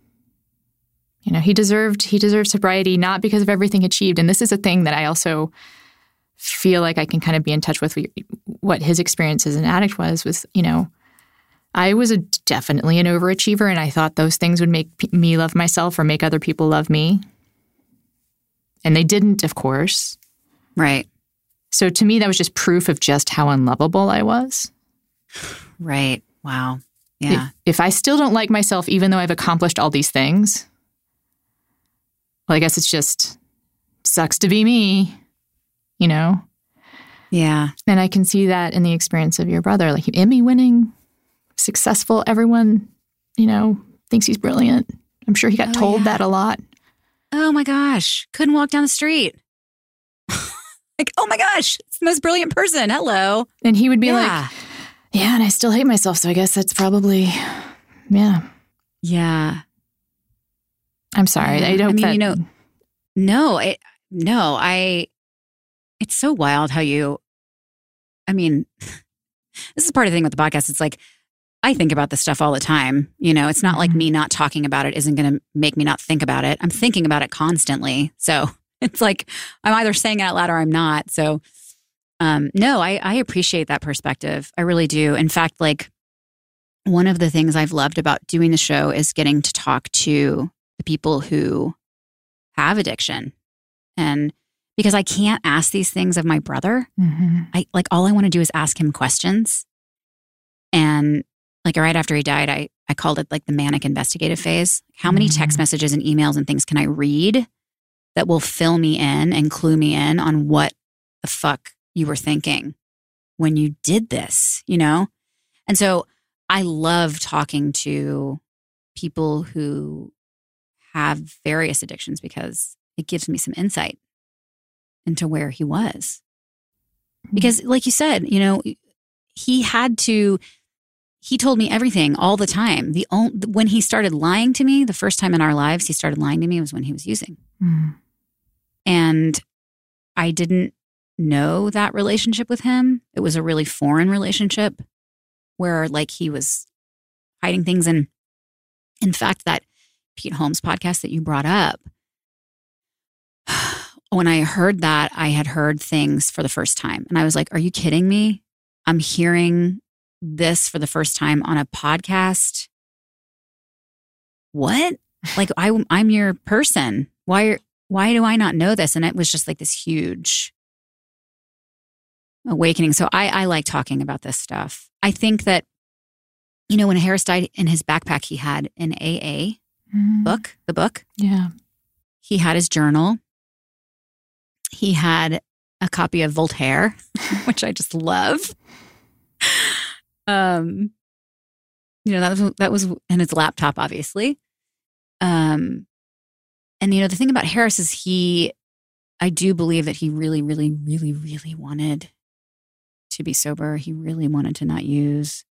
You know, he deserved, he deserved sobriety, not because of everything achieved. And this is a thing that I also feel like I can kind of be in touch with what his experience as an addict was, was, you know, I was a, definitely an overachiever, and I thought those things would make p- me love myself or make other people love me. And they didn't, of course. Right. So to me, that was just proof of just how unlovable I was. Right. Wow. Yeah. If, if I still don't like myself, even though I've accomplished all these things, well, I guess it's just sucks to be me, you know? Yeah. And I can see that in the experience of your brother, like Emmy winning, successful. Everyone, you know, thinks he's brilliant. I'm sure he got Oh, told yeah. that a lot. Oh my gosh. Couldn't walk down the street. Like, oh my gosh, it's the most brilliant person. Hello. And he would be Yeah. like, yeah, and I still hate myself. So I guess that's probably, yeah. Yeah. I'm sorry. Yeah. I don't I mean, that, you know, no, it, no, I, it's so wild how you, I mean, this is part of the thing with the podcast. It's like, I think about this stuff all the time. You know, it's not like me not talking about it isn't going to make me not think about it. I'm thinking about it constantly. So it's like, I'm either saying it out loud or I'm not. So, um, no, I, I appreciate that perspective. I really do. In fact, like one of the things I've loved about doing the show is getting to talk to the people who have addiction. And because I can't ask these things of my brother, mm-hmm. I like all I want to do is ask him questions. And like right after he died, I, I called it like the manic investigative phase. How many Mm-hmm. text messages and emails and things can I read that will fill me in and clue me in on what the fuck you were thinking when you did this, you know? And so I love talking to people who have various addictions because it gives me some insight into where he was. Because like you said, you know, he had to, he told me everything all the time. The only, when he started lying to me, the first time in our lives he started lying to me was when he was using. Mm. And I didn't know that relationship with him. It was a really foreign relationship where like he was hiding things. And in fact, that Pete Holmes podcast that you brought up, when I heard that, I had heard things for the first time. And I was like, are you kidding me? I'm hearing this for the first time on a podcast. What? Like I, I'm your person. Why, why do I not know this? And it was just like this huge awakening. So I, I like talking about this stuff. I think that, you know, when Harris died, in his backpack, he had an A A Mm. book, the book. Yeah. He had his journal. He had a copy of Voltaire, which I just love. Um, you know, that was, that was in his laptop, obviously. Um, and, you know, the thing about Harris is he, I do believe that he really, really, really, really wanted to be sober. He really wanted to not use.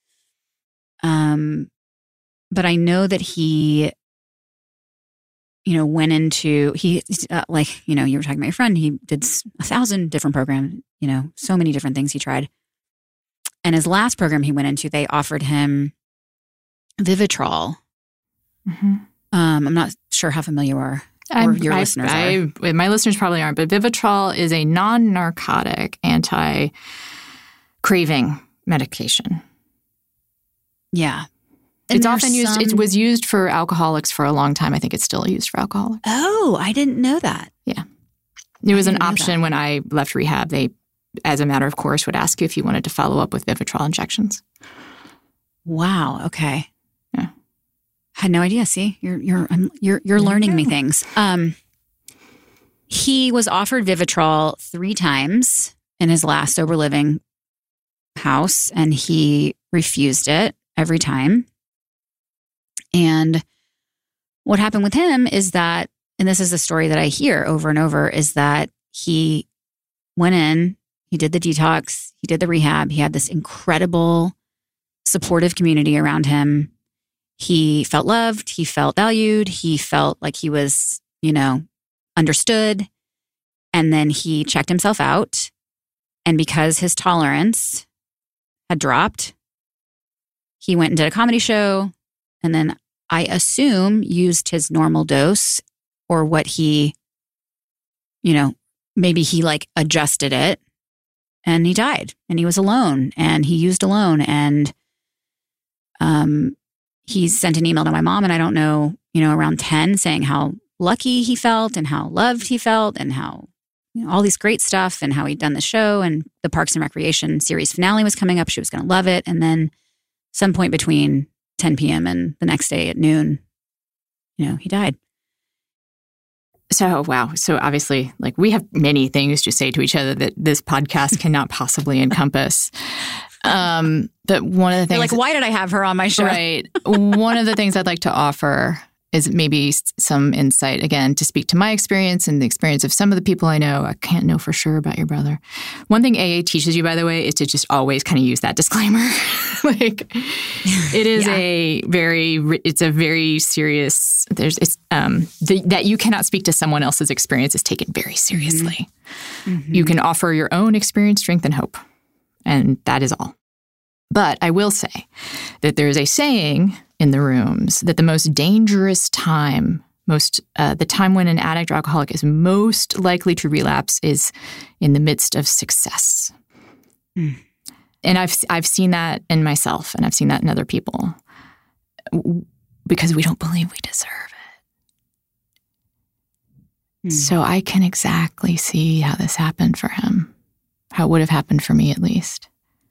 Um, but I know that he, you know, went into, he, uh, like, you know, you were talking about your friend, he did a thousand different programs, you know, so many different things he tried. And his last program he went into, they offered him Vivitrol. Mm-hmm. Um, I'm not sure how familiar you are, or I'm, your I, listeners I, are. My listeners probably aren't, but Vivitrol is a non-narcotic anti-craving medication. Yeah. And It's often used, some... it was used for alcoholics for a long time. I think it's still used for alcoholics. Oh, I didn't know that. Yeah. It was I an didn't know option that. when I left rehab. They, as a matter of course, would ask you if you wanted to follow up with Vivitrol injections. Wow. Okay. Yeah. Had no idea. See, you're you're I'm, you're you're learning me things. Um, he was offered Vivitrol three times in his last sober living house, and he refused it every time. And what happened with him is that, and this is the story that I hear over and over, is that he went in, he did the detox, he did the rehab, he had this incredible supportive community around him. He felt loved, he felt valued, he felt like he was, you know, understood. And then he checked himself out. And because his tolerance had dropped, he went and did a comedy show, and then I assume used his normal dose, or what he, you know, maybe he like adjusted it, and he died, and he was alone, and he used alone. And um, he sent an email to my mom, and I don't know, you know, around ten, saying how lucky he felt and how loved he felt and how, you know, all these great stuff, and how he'd done the show, and the Parks and Recreation series finale was coming up. She was going to love it. And then some point between ten p.m. and the next day at noon, you know, he died. So, wow. So obviously, like, we have many things to say to each other that this podcast cannot possibly encompass. Um, but one of the things... You're like, why did I have her on my show? Right. One of the things I'd like to offer is maybe some insight, again, to speak to my experience and the experience of some of the people I know. I can't know for sure about your brother. One thing A A teaches you, by the way, is to just always kind of use that disclaimer. Like, it is yeah. a very, it's a very serious, there's, it's, um, the, that you cannot speak to someone else's experience is taken very seriously. Mm-hmm. You can offer your own experience, strength, and hope. And that is all. But I will say that there is a saying in the rooms that the most dangerous time, most uh, the time when an addict or alcoholic is most likely to relapse is in the midst of success. Mm. And I've I've seen that in myself, and I've seen that in other people, because we don't believe we deserve it. Mm. So I can exactly see how this happened for him, how it would have happened for me at least.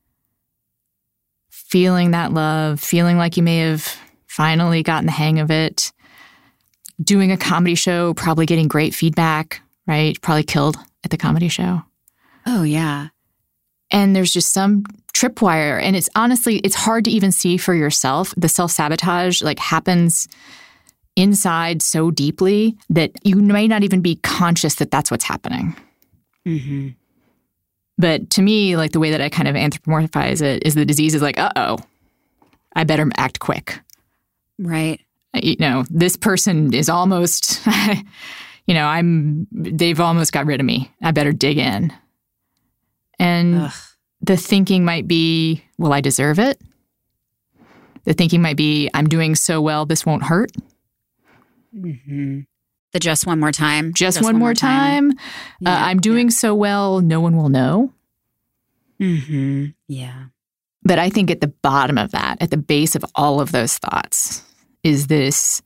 Feeling that love, feeling like you may have finally gotten the hang of it, doing a comedy show, probably getting great feedback, right? Probably killed at the comedy show. Oh, yeah. And there's just some tripwire. And it's honestly, it's hard to even see for yourself. The self-sabotage like happens inside so deeply that you may not even be conscious that that's what's happening. Mm-hmm. But to me, like the way that I kind of anthropomorphize it is the disease is like, uh-oh, I better act quick. Right. You know, this person is almost, you know, I'm, they've almost got rid of me. I better dig in. And Ugh. The thinking might be, well, I deserve it. The thinking might be, I'm doing so well, this won't hurt. Mm-hmm. The just one more time. Just, just one, one more time. time. Yeah, uh, I'm doing yeah. so well, no one will know. Mm-hmm. Yeah. But I think at the bottom of that, at the base of all of those thoughts, is this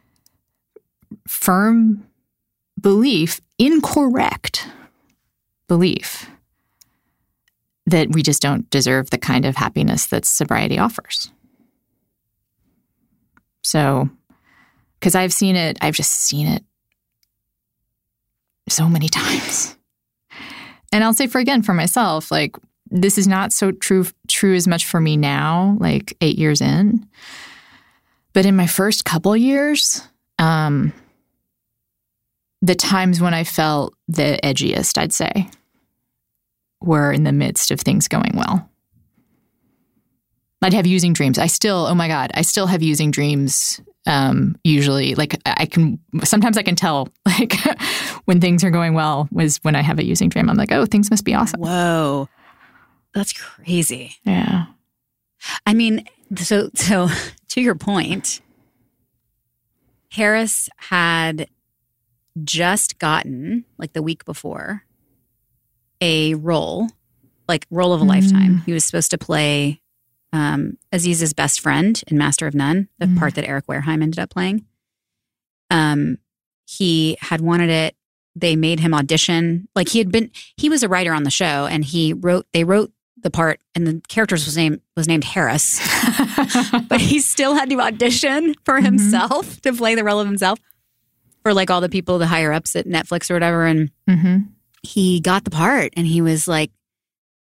firm belief, incorrect belief, that we just don't deserve the kind of happiness that sobriety offers. So, because I've seen it, I've just seen it so many times. And I'll say for again, for myself, like, this is not so true true as much for me now, like eight years in. But in my first couple years, um, the times when I felt the edgiest, I'd say, were in the midst of things going well. I'd have using dreams. I still, oh my God, I still have using dreams. Um, usually, like I can, sometimes I can tell, like when things are going well was when I have a using dream. I'm like, oh, things must be awesome. Whoa, that's crazy. Yeah. I mean, so so to your point, Harris had just gotten, like the week before, a role, like role of a mm. lifetime. He was supposed to play Um, Aziz's best friend in Master of None, the mm. part that Eric Wareheim ended up playing. Um, he had wanted it. They made him audition. Like he had been, he was a writer on the show, and he wrote. They wrote the part, and the character's was named was named Harris, but he still had to audition for mm-hmm. himself to play the role of himself for like all the people, the higher ups at Netflix or whatever. And mm-hmm. he got the part, and he was like,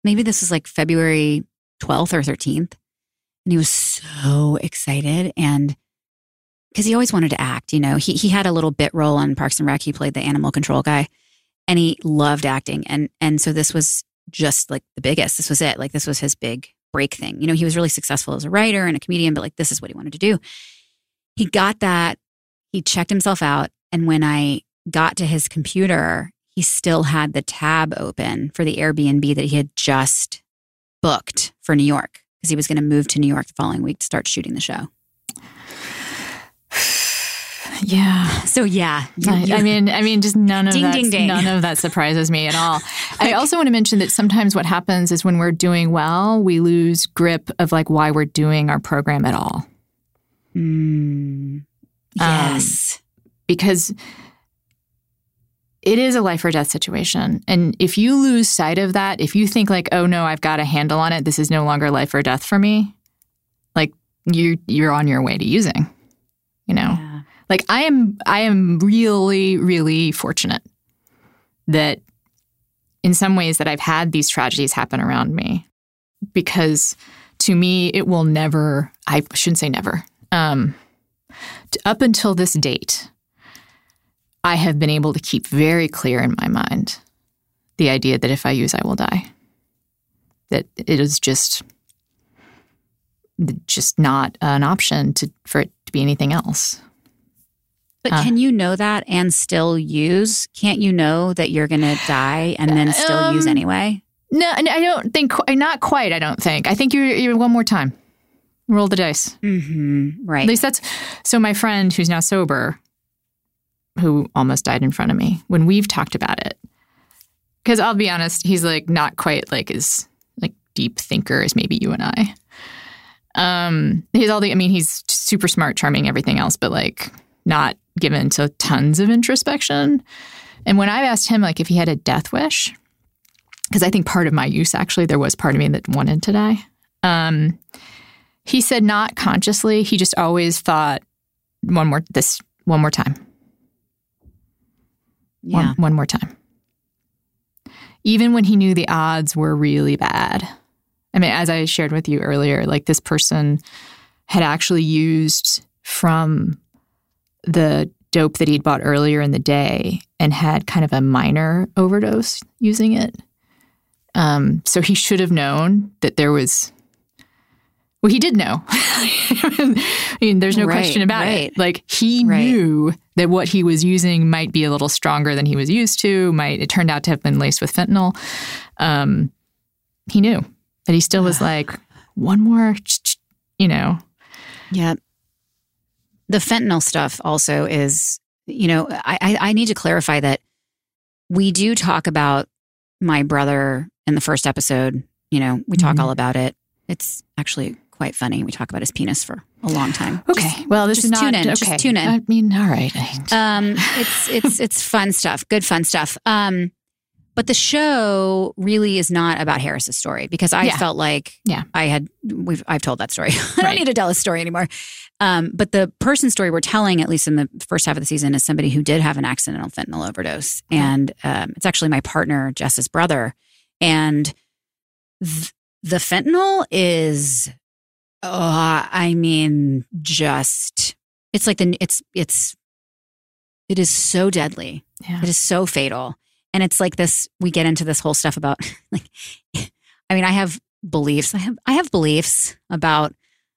maybe this was like February twelfth or thirteenth. And he was so excited. And because he always wanted to act, you know, he he had a little bit role on Parks and Rec. He played the animal control guy and he loved acting. And and so this was just like the biggest. This was it. Like this was his big break thing. You know, he was really successful as a writer and a comedian, but like this is what he wanted to do. He got that. He checked himself out. And when I got to his computer, he still had the tab open for the Airbnb that he had just booked for New York because he was going to move to New York the following week to start shooting the show. Yeah. So yeah, you, I, I mean, I mean, just none of ding, that. ding, ding. None of that surprises me at all. I also want to mention that sometimes what happens is when we're doing well, we lose grip of like why we're doing our program at all. Mm, yes, um, because it is a life or death situation, and if you lose sight of that, if you think like, oh no, I've got a handle on it, this is no longer life or death for me, like you you're on your way to using. You know. Yeah. Like I am, I am really, really fortunate that in some ways that I've had these tragedies happen around me because to me, it will never, I shouldn't say never, um, up until this date, I have been able to keep very clear in my mind the idea that if I use, I will die. That it is just, just not an option to for it to be anything else. But uh, can you know that and still use? Can't you know that you're going to die and then still um, use anyway? No, I don't think, not quite, I don't think. I think you're, you're one more time. Roll the dice. Mm-hmm. Right. At least that's, so my friend who's now sober, who almost died in front of me, when we've talked about it, because I'll be honest, he's like not quite like as like deep thinker as maybe you and I. Um, he's all the, I mean, he's super smart, charming, everything else, but like not given to tons of introspection. And when I asked him, like, if he had a death wish, because I think part of my use, actually, there was part of me that wanted to die. Um, he said not consciously. He just always thought one more, this, one more time. Yeah. One, one more time. Even when he knew the odds were really bad. I mean, as I shared with you earlier, like this person had actually used from the dope that he'd bought earlier in the day and had kind of a minor overdose using it. Um, so he should have known that there was, well, he did know. I mean, there's no right, question about right. it. Like he right. knew that what he was using might be a little stronger than he was used to, might, it turned out to have been laced with fentanyl. Um, he knew, but he still was like, one more, you know. Yeah. The fentanyl stuff also is, you know, I, I, I need to clarify that we do talk about my brother in the first episode. You know, we talk mm-hmm. all about it. It's actually quite funny. We talk about his penis for a long time. Okay. Just, well, this just is not, tune in. okay. Just tune in. I mean, all right. um, it's, it's, it's fun stuff. Good fun stuff. Um, But the show really is not about Harris's story because I yeah. felt like yeah. I had, we've, I've told that story. I right. don't need to tell a story anymore. Um, but the person's story we're telling, at least in the first half of the season, is somebody who did have an accidental fentanyl overdose. And um, it's actually my partner, Jess's brother. And th- the fentanyl is, uh, I mean, just, it's like the, it's, it's, it is so deadly. Yeah. It is so fatal. And it's like this, we get into this whole stuff about like, I mean, I have beliefs. I have, I have beliefs about,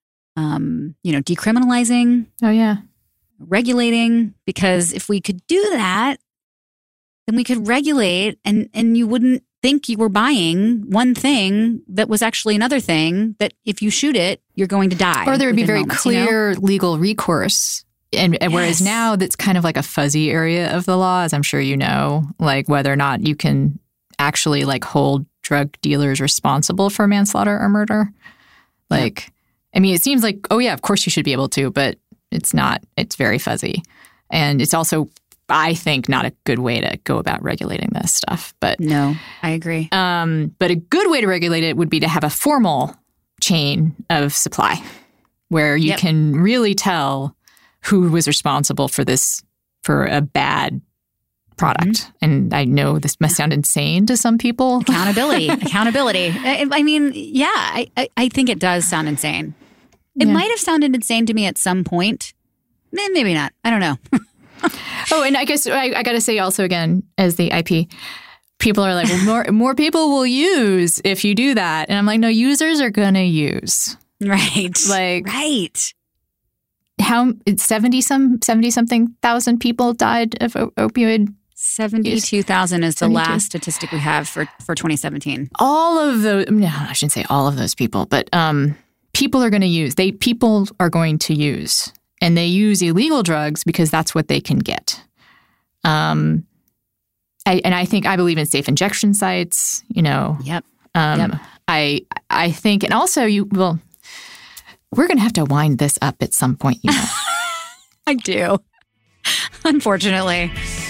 um, you know, decriminalizing. Oh, yeah. Regulating, because if we could do that, then we could regulate and, and you wouldn't think you were buying one thing that was actually another thing that if you shoot it, you're going to die. Or there would be very moments, clear you know? legal recourse. And, and yes. whereas now that's kind of like a fuzzy area of the law, as I'm sure you know, like whether or not you can actually like hold drug dealers responsible for manslaughter or murder. Like, yeah. I mean, it seems like, oh yeah, of course you should be able to, but it's not. It's very fuzzy. And it's also, I think, not a good way to go about regulating this stuff. But no, I agree. Um, but a good way to regulate it would be to have a formal chain of supply where you yep. can really tell who was responsible for this, for a bad product. Mm-hmm. And I know this must sound insane to some people. Accountability. Accountability. I, I mean, yeah, I, I, I think it does sound insane. It yeah. might have sounded insane to me at some point. Maybe not. I don't know. Oh, and I guess I, I got to say also again, as the I P, people are like, well, more, more people will use if you do that. And I'm like, no, users are going to use. Right. Like, right. How seventy some seventy something thousand people died of o- opioid. Seventy-two thousand is the seventy-two last statistic we have for, for twenty seventeen. All of those, no, I shouldn't say all of those people, but um, people are going to use. They people are going to use, and they use illegal drugs because that's what they can get. Um, I, and I think I believe in safe injection sites. You know. Yep. Um, yep. I I think, and also you will. We're going to have to wind this up at some point, you know. I do. Unfortunately.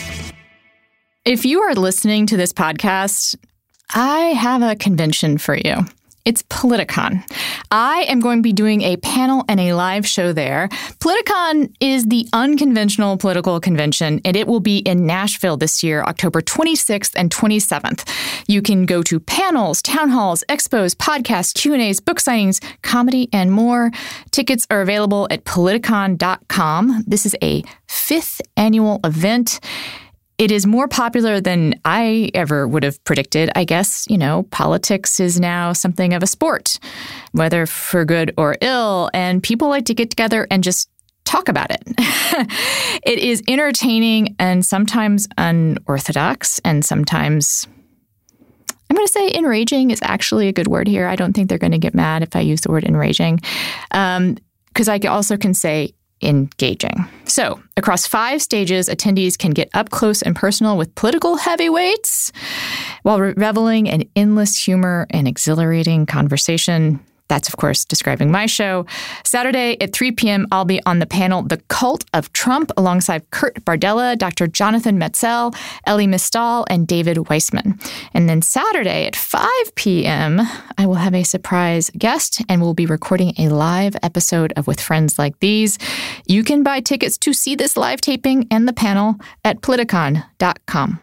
If you are listening to this podcast, I have a convention for you. It's Politicon. I am going to be doing a panel and a live show there. Politicon is the unconventional political convention, and it will be in Nashville this year, October twenty-sixth and twenty-seventh. You can go to panels, town halls, expos, podcasts, Q and A's, book signings, comedy, and more. Tickets are available at politicon dot com. This is a fifth annual event. It is more popular than I ever would have predicted. I guess, you know, politics is now something of a sport, whether for good or ill, and people like to get together and just talk about it. It is entertaining and sometimes unorthodox, and sometimes, I'm going to say enraging is actually a good word here. I don't think they're going to get mad if I use the word enraging, um, because I also can say engaging. So, across five stages, attendees can get up close and personal with political heavyweights while reveling in endless humor and exhilarating conversation. That's, of course, describing my show. Saturday at three p.m., I'll be on the panel The Cult of Trump alongside Kurt Bardella, Doctor Jonathan Metzl, Elie Mystal, and David Weissman. And then Saturday at five p.m., I will have a surprise guest, and we'll be recording a live episode of With Friends Like These. You can buy tickets to see this live taping and the panel at politicon dot com.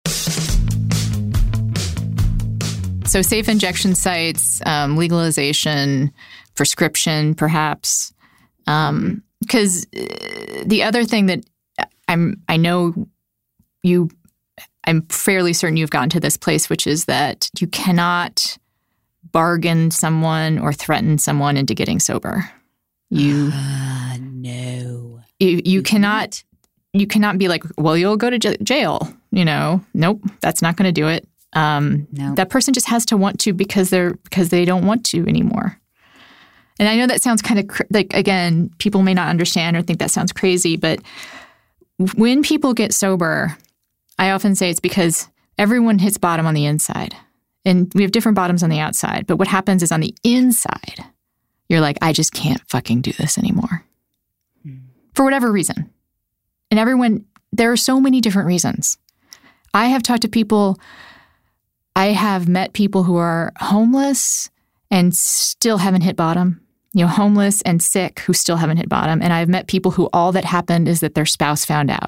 So safe injection sites, um, legalization, prescription, perhaps. Um, because the other thing that I'm, I know you, I'm fairly certain you've gotten to this place, which is that you cannot bargain someone or threaten someone into getting sober. You, uh, no, you, you, you cannot, you cannot be like, well, you'll go to j- jail. You know, nope, that's not going to do it. Um, no. That person just has to want to because they're because they don't want to anymore. And I know that sounds kind of cr- like, again, people may not understand or think that sounds crazy, but when people get sober, I often say it's because everyone hits bottom on the inside. And we have different bottoms on the outside. But what happens is on the inside, you're like, I just can't fucking do this anymore. Mm. For whatever reason. And everyone, there are so many different reasons. I have talked to people... I have met people who are homeless and still haven't hit bottom, you know, homeless and sick who still haven't hit bottom. And I've met people who all that happened is that their spouse found out.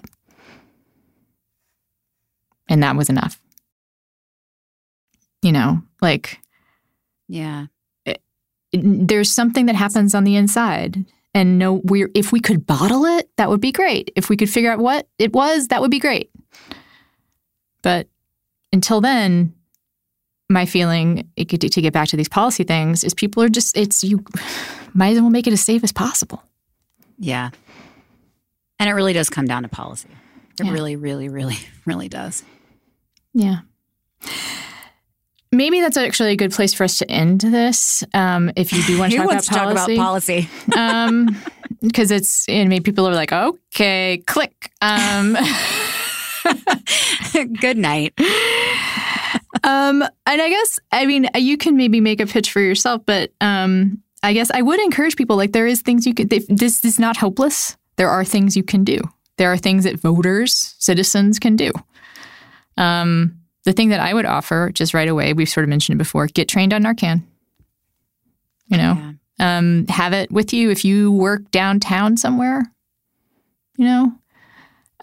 And that was enough. You know, like, yeah, it, it, there's something that happens on the inside. And no, we're, if we could bottle it, that would be great. If we could figure out what it was, that would be great. But until then, my feeling, it could, to get back to these policy things, is people are just, it's, you might as well make it as safe as possible. Yeah. And it really does come down to policy. It yeah. really, really, really, really does. Yeah. Maybe that's actually a good place for us to end this. Um, if you do want to, talk about, to talk about policy. um, because it's, and maybe people are like, okay, click. Um, Good night. Um, and I guess, I mean, you can maybe make a pitch for yourself, but um, I guess I would encourage people, like, there is things you could, they, this is not hopeless. There are things you can do. There are things that voters, citizens can do. Um, the thing that I would offer just right away, we've sort of mentioned it before, get trained on Narcan. You know, yeah. um, have it with you if you work downtown somewhere, you know.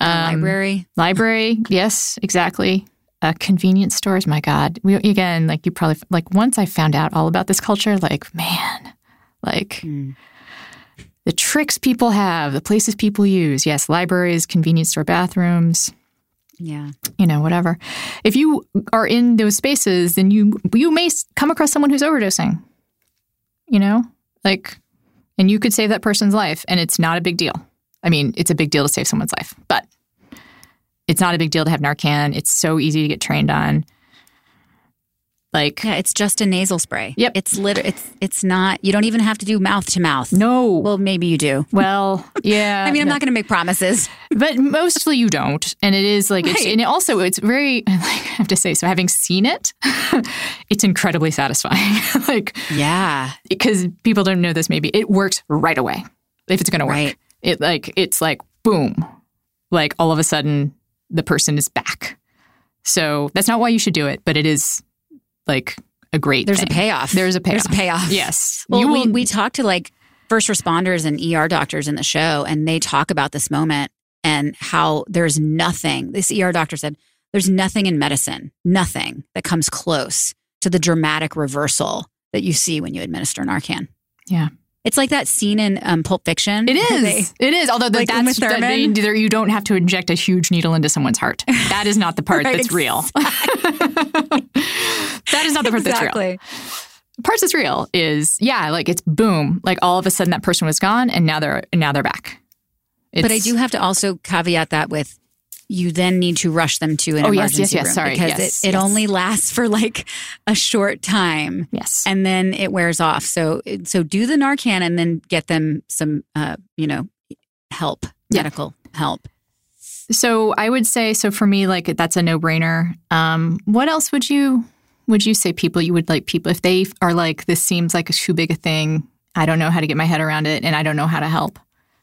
Um, library. Library. Yes, exactly. Uh, convenience stores. My God. We, again, like you probably, like once I found out all about this culture, like, man, like mm. the tricks people have, the places people use. Yes, libraries, convenience store bathrooms. Yeah. You know, whatever. If you are in those spaces, then you you may come across someone who's overdosing. You know, like, and you could save that person's life, and it's not a big deal. I mean, it's a big deal to save someone's life, but it's not a big deal to have Narcan. It's so easy to get trained on. Like, yeah, it's just a nasal spray. Yep. It's literally, it's it's not, you don't even have to do mouth to mouth. No. Well, maybe you do. Well, yeah. I mean, I'm no. not going to make promises. But mostly you don't. And it is like, right. it's, and it also, it's very, like, I have to say, so having seen it, it's incredibly satisfying. Like, yeah. Because people don't know this maybe. It works right away if it's going to work. Right. It like, it's like, boom. Like all of a sudden the person is back. So that's not why you should do it, but it is like a great There's thing. a payoff. There's a payoff. There's a payoff. Yes. Well, you we, will, we talked to like first responders and E R doctors in the show, and they talk about this moment and how there's nothing, this E R doctor said, there's nothing in medicine, nothing that comes close to the dramatic reversal that you see when you administer Narcan. Yeah. It's like that scene in um, Pulp Fiction. It is. They, it is. Although the, like that's that they, you don't have to inject a huge needle into someone's heart. That is not the part right, that's exactly. real. That is not the part exactly. that's real. The part that's real is, yeah, like it's boom. Like all of a sudden that person was gone and now they're now they're back. It's, but I do have to also caveat that with you then need to rush them to an oh, emergency yes, yes, yes. room Sorry. because yes, it, it yes. only lasts for like a short time. Yes. And then it wears off. So so do the Narcan and then get them some, uh, you know, help, yeah. medical help. So I would say, so for me, like that's a no-brainer. Um, what else would you would you say people, you would like people, if they are like, this seems like a too big a thing, I don't know how to get my head around it and I don't know how to help?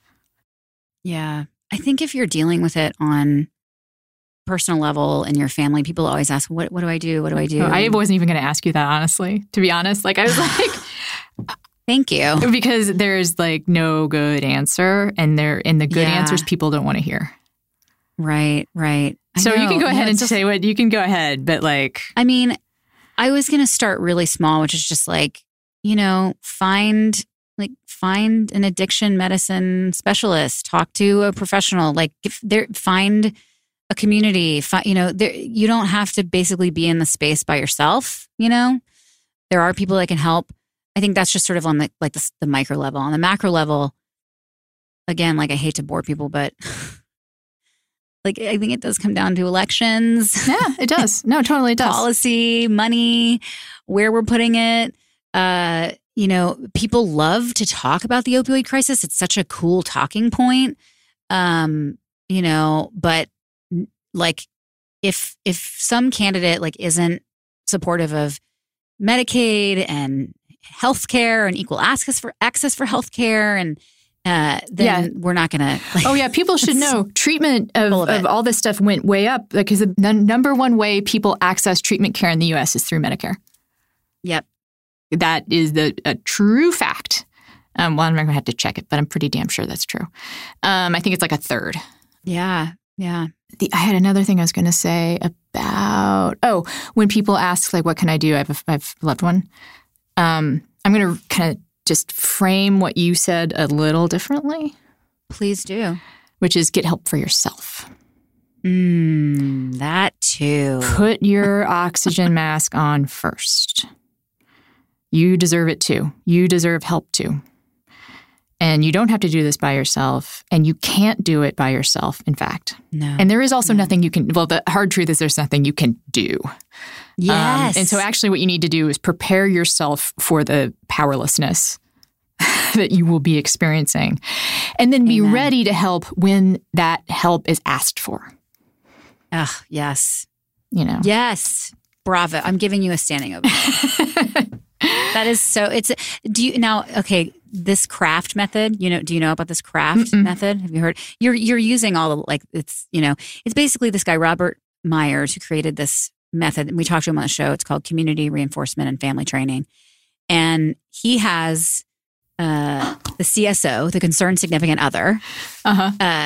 Yeah. I think if you're dealing with it on personal level in your family, people always ask, what what do I do? What do I do? Oh, I wasn't even going to ask you that, honestly, to be honest. Like I was like, thank you. Because there's like no good answer and there and the good yeah. answers people don't want to hear. Right, right. I so know. you can go yeah, ahead and just, say what you can go ahead, but like, I mean, I was going to start really small, which is just like, you know, find like find an addiction medicine specialist, talk to a professional, like if there find a community, fi- you know, there, you don't have to basically be in the space by yourself. You know, there are people that can help. I think that's just sort of on the like the, the micro level. On the macro level, again, like I hate to bore people, but like I think it does come down to elections. Yeah, it does. No, totally it does. Policy, money, where we're putting it. Uh, you know, people love to talk about the opioid crisis. It's such a cool talking point. Um, you know, but like if if some candidate like isn't supportive of Medicaid and healthcare and equal access for access for healthcare and uh, then yeah. we're not going to. Like, oh, yeah. People should know treatment of, of, of all this stuff went way up because the n- number one way people access treatment care in the U S is through Medicare. Yep. That is the a true fact. Um, well, I'm going to have to check it, but I'm pretty damn sure that's true. Um, I think it's like a third. Yeah. Yeah. The, I had another thing I was going to say about, oh, when people ask, like, what can I do? I have a, I have a loved one. Um, I'm going to kind of just frame what you said a little differently. Please do. Which is get help for yourself. Mm, that too. Put your oxygen mask on first. You deserve it too. You deserve help too. And you don't have to do this by yourself. And you can't do it by yourself, in fact. No. And there is also no. nothing you can, well, the hard truth is there's nothing you can do. Yes. Um, and so actually what you need to do is prepare yourself for the powerlessness that you will be experiencing. And then be Amen. ready to help when that help is asked for. Ugh, yes. You know? Yes. Bravo. I'm giving you a standing ovation. That is so, it's, do you, now, okay, this craft method, you know, do you know about this craft Mm-mm. method? Have you heard? You're, you're using all the, like, it's, you know, it's basically this guy, Robert Myers, who created this method. And we talked to him on the show. It's called Community Reinforcement and Family Training. And he has uh, the C S O, the Concerned Significant Other, Uh-huh. uh,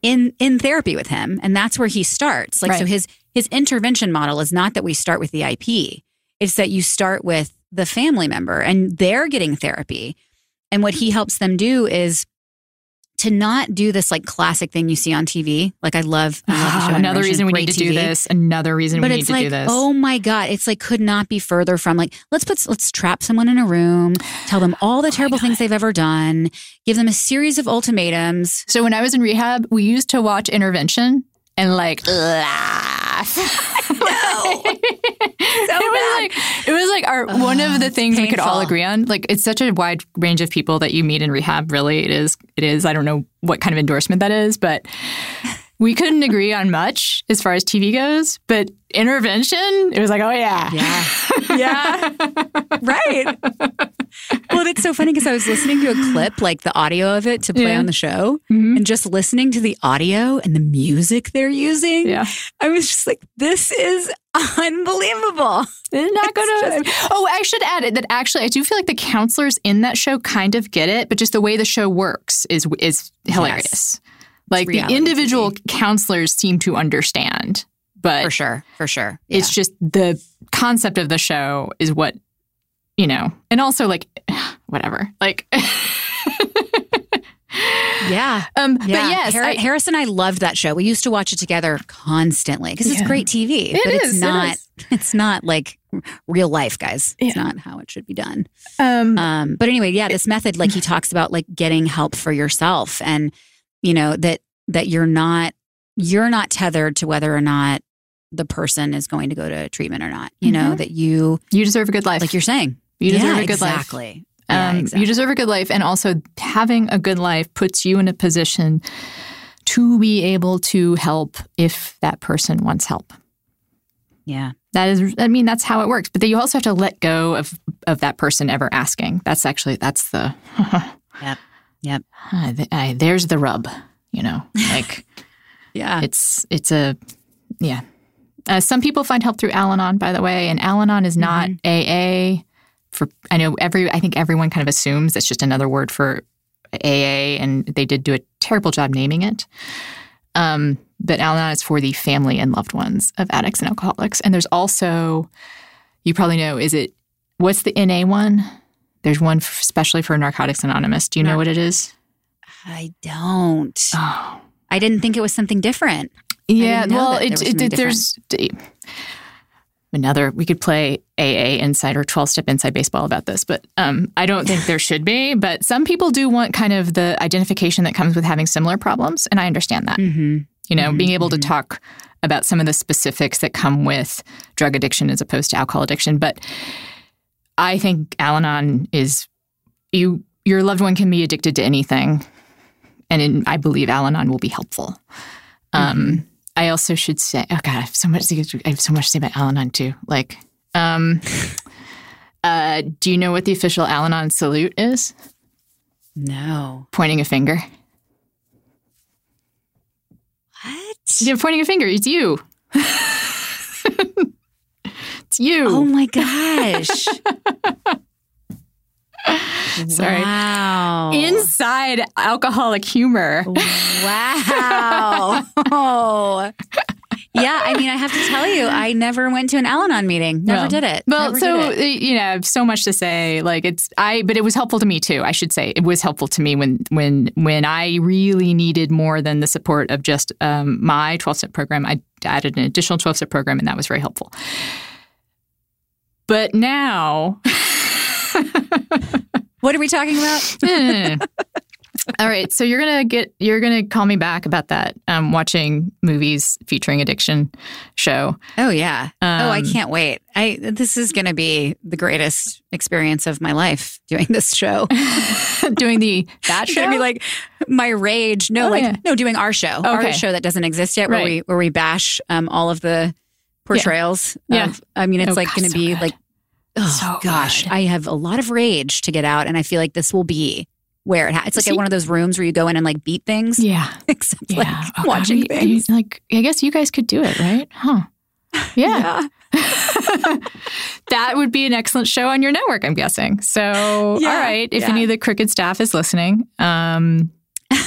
in in therapy with him, and that's where he starts. Like, Right. so his his intervention model is not that we start with the I P. It's that you start with the family member, and they're getting therapy. And what he helps them do is to not do this like classic thing you see on T V. Like I love, I love the show Oh, another Intervention, reason we great need to T V. do this. Another reason But we need it's to like, do this. oh my God, it's like could not be further from like, let's put, let's trap someone in a room, tell them all the terrible things they've ever done, give them a series of ultimatums. So when I was in rehab, we used to watch Intervention and like laugh. No. it was like it was like our one of the things we could all painful. agree on. Like it's such a wide range of people that you meet in rehab. Really, it is. It is. I don't know what kind of endorsement that is, but we couldn't agree on much as far as T V goes. But Intervention, it was like, oh yeah, Yeah. Yeah. Right. Well, it's so funny because I was listening to a clip, like the audio of it to play Yeah. on the show, Mhm. and just listening to the audio and the music they're using. yeah. I was just like, this is unbelievable. They're not going It's to. Oh, I should add it that actually, I do feel like the counselors in that show kind of get it, but just the way the show works is is hilarious. Like the reality individual T V. counselors seem to understand, but For sure. For sure. it's just the concept of the show is what, you know, and also like whatever. Like, yeah. um, Yeah. but yes, Har- I- Harris and I loved that show. We used to watch it together constantly because it's Yeah. great T V. It but is, it's it not. is. It's not like real life, guys. It's Yeah. not how it should be done. um, Um, but anyway, yeah, this method, like he talks about, like getting help for yourself, and you know that that you're not you're not tethered to whether or not the person is going to go to treatment or not. You know Mhm. that you, you deserve a good life. like you're saying, You deserve yeah, a good life. exactly. Yeah, Um, exactly. You deserve a good life. And also having a good life puts you in a position to be able to help if that person wants help. Yeah, That is, I mean, that's how it works. But then you also have to let go of, of that person ever asking. That's actually, that's the, yep, yep, uh, th- uh, there's the rub, you know, like yeah. it's, it's a, yeah. Uh, some people find help through Al-Anon, by the way, and Al-Anon is not Mhm. A A. For I know every, I think everyone kind of assumes it's just another word for A A, and they did do a terrible job naming it. Um, but Al-Anon is for the family and loved ones of addicts and alcoholics. And there's also, you probably know, is it, what's the N A one? There's one f- especially for Narcotics Anonymous. Do you know what it is? I don't. Oh. I didn't think it was something different. Yeah, didn't know well, that there it, was it, something it, there's another. We could play A A Inside or twelve-step Inside Baseball about this, but um, I don't think there should be. But some people do want kind of the identification that comes with having similar problems, and I understand that. Mm-hmm. You know, Mhm, being able to mhm. talk about some of the specifics that come with drug addiction as opposed to alcohol addiction. But I think Al-Anon is you. Your loved one can be addicted to anything, and in, I believe Al-Anon will be helpful. Um, I also should say, oh God, I have so much. To, I have so much to say about Al-Anon too. Like, um, uh, do you know what the official Al-Anon salute is? No. Pointing a finger. What? You're pointing a finger. It's you. It's you. Oh my gosh. Sorry. Wow. Inside alcoholic humor. Wow. Oh. Yeah, I mean, I have to tell you, I never went to an Al-Anon meeting. Never Well, did it. Well, Never so did it. you know, I have so much to say. Like it's I, but it was helpful to me too. I should say it was helpful to me when when when I really needed more than the support of just um, my twelve-step program. I added an additional twelve-step program, and that was very helpful. But now, What are we talking about? eh. All right. So you're gonna get you're gonna call me back about that um, watching movies featuring addiction show. Oh yeah. oh, I Um, can't wait. I this is going to be the greatest experience of my life doing this show. Doing the that It's show. going to be like my rage. No, Oh, like yeah. no, doing our show, Okay. our show that doesn't exist yet, where Right. we where we bash um, all of the portrayals. Yeah. Of, I mean, it's Oh, like God, going to so be good. like, oh So gosh, good. I have a lot of rage to get out, and I feel like this will be where it. Ha- it's like See- at one of those rooms where you go in and like beat things, yeah. except Yeah. like Oh, God, watching you- things. you- like, I guess you guys could do it, right? Huh. Yeah. That would be an excellent show on your network, I'm guessing. So, Yeah. all right. If Yeah. any of the Crooked staff is listening, um,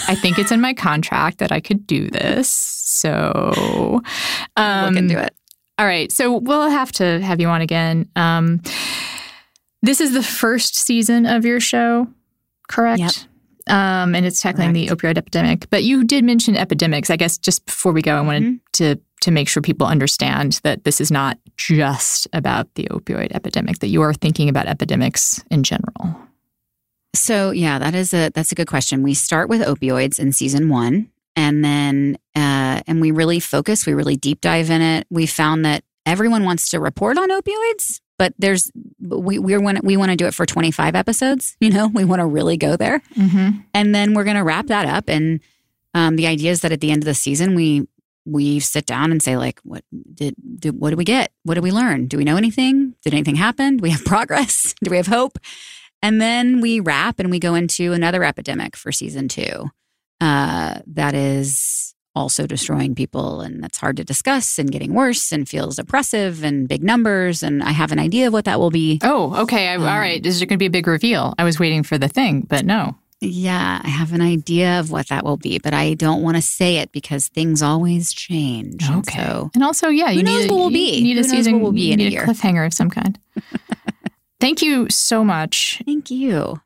I think it's in my contract that I could do this. So um, look into it. All right. So we'll have to have you on again. Um, this is the first season of your show, correct? Yep. Um, and it's tackling correct. the opioid epidemic. But you did mention epidemics. I guess just before we go, I wanted mm-hmm. to to make sure people understand that this is not just about the opioid epidemic, that you are thinking about epidemics in general. So yeah, that is a that's a good question. We start with opioids in season one, and then uh, and we really focus, we really deep dive in it. We found that everyone wants to report on opioids, but there's we we want we want to do it for twenty-five episodes. You know, we want to really go there, mm-hmm. and then we're going to wrap that up. And um, the idea is that at the end of the season, we we sit down and say, like, what did, did what did we get? What did we learn? Do we know anything? Did anything happen? Do we have progress? Do we have hope? And then we wrap and we go into another epidemic for season two uh, that is also destroying people, and that's hard to discuss and getting worse and feels oppressive and big numbers. And I have an idea of what that will be. Oh, okay. I, um, all right. This is going to be a big reveal. I was waiting for the thing, but no. Yeah, I have an idea of what that will be, but I don't want to say it because things always change. Okay. And, so, and also, yeah, you who knows need, what will you be. need a who season. Knows what will be you in need a, a year. cliffhanger of some kind. Thank you so much. Thank you.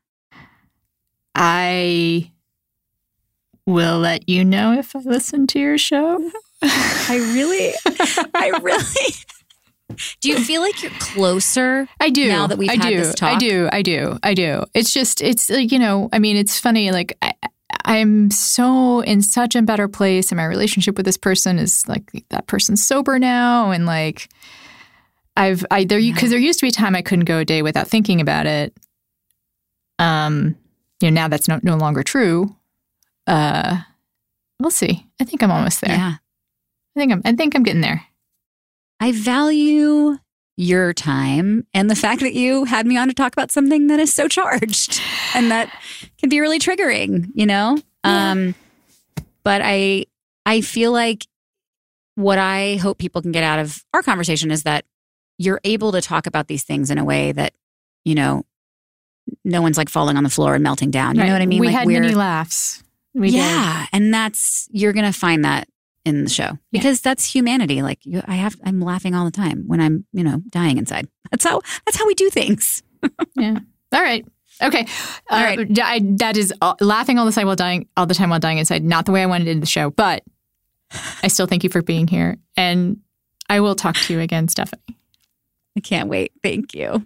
I will let you know if I listen to your show. I really, I really. Do you feel like you're closer? I do. Now that we've I had do. this talk? I do. I do. I do. It's just, it's like, you know, I mean, it's funny. Like, I, I'm so in such a better place, and my relationship with this person is like, that person's sober now. And like, I've, I, there, because yeah. there used to be a time I couldn't go a day without thinking about it. Um, you know, now that's no, no longer true. Uh, we'll see. I think I'm almost there. Yeah. I think I'm, I think I'm getting there. I value your time and the fact that you had me on to talk about something that is so charged and that can be really triggering, you know? Yeah. Um, but I, I feel like what I hope people can get out of our conversation is that you're able to talk about these things in a way that, you know, no one's like falling on the floor and melting down. You right. know what I mean? We like had many laughs. We yeah. did. And that's, you're going to find that in the show because yeah. that's humanity. Like you, I have, I'm laughing all the time when I'm, you know, dying inside. That's how, that's how we do things. Yeah. All right. Okay. All uh, right. I, that is uh, laughing all the time while dying, all the time while dying inside. Not the way I wanted to end the show, but I still thank you for being here, and I will talk to you again, Stephanie. I can't wait. Thank you.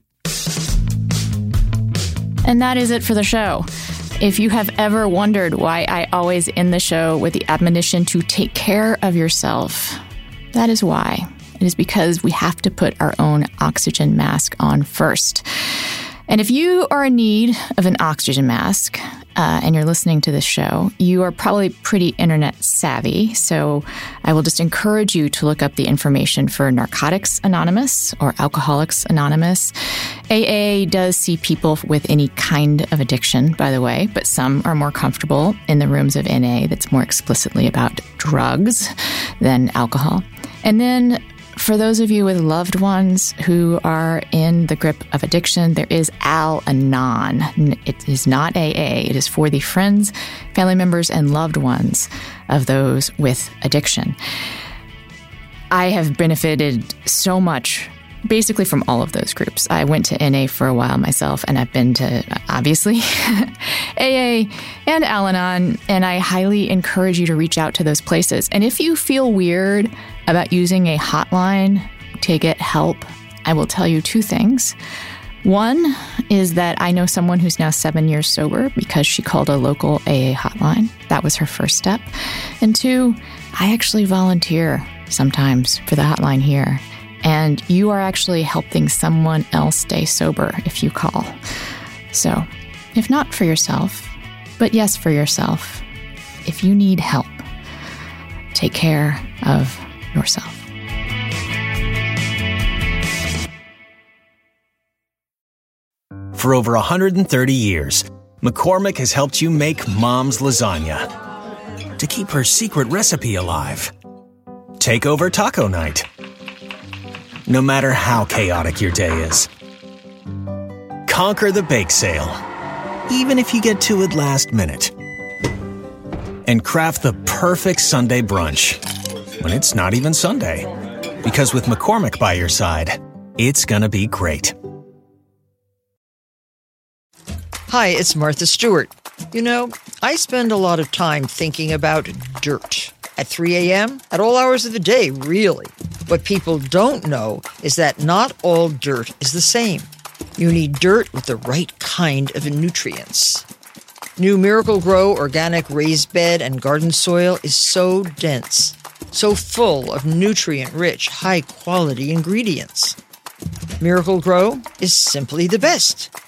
And that is it for the show. If you have ever wondered why I always end the show with the admonition to take care of yourself, that is why. It is because we have to put our own oxygen mask on first. And if you are in need of an oxygen mask uh, and you're listening to this show, you are probably pretty internet savvy. So I will just encourage you to look up the information for Narcotics Anonymous or Alcoholics Anonymous. A A does see people with any kind of addiction, by the way, but some are more comfortable in the rooms of N A that's more explicitly about drugs than alcohol. And then for those of you with loved ones who are in the grip of addiction, there is Al-Anon. It is not A A. It is for the friends, family members, and loved ones of those with addiction. I have benefited so much basically from all of those groups. I went to N A for a while myself, and I've been to, obviously, A A and Al-Anon, and I highly encourage you to reach out to those places. And if you feel weird about using a hotline to get help, I will tell you two things. One is that I know someone who's now seven years sober because she called a local A A hotline. That was her first step. And two, I actually volunteer sometimes for the hotline here. And you are actually helping someone else stay sober if you call. So, if not for yourself, but yes for yourself, if you need help, take care of yourself. For over one hundred thirty years, McCormick has helped you make Mom's Lasagna to keep her secret recipe alive. Take over taco night. No matter how chaotic your day is. Conquer the bake sale, even if you get to it last minute. and craft the perfect Sunday brunch when it's not even Sunday. Because with McCormick by your side, it's gonna be great. Hi, it's Martha Stewart. You know, I spend a lot of time thinking about dirt. At three a.m., at all hours of the day, really. What people don't know is that not all dirt is the same. You need dirt with the right kind of nutrients. New Miracle-Gro organic raised bed and garden soil is so dense, so full of nutrient-rich, high-quality ingredients. Miracle-Gro is simply the best.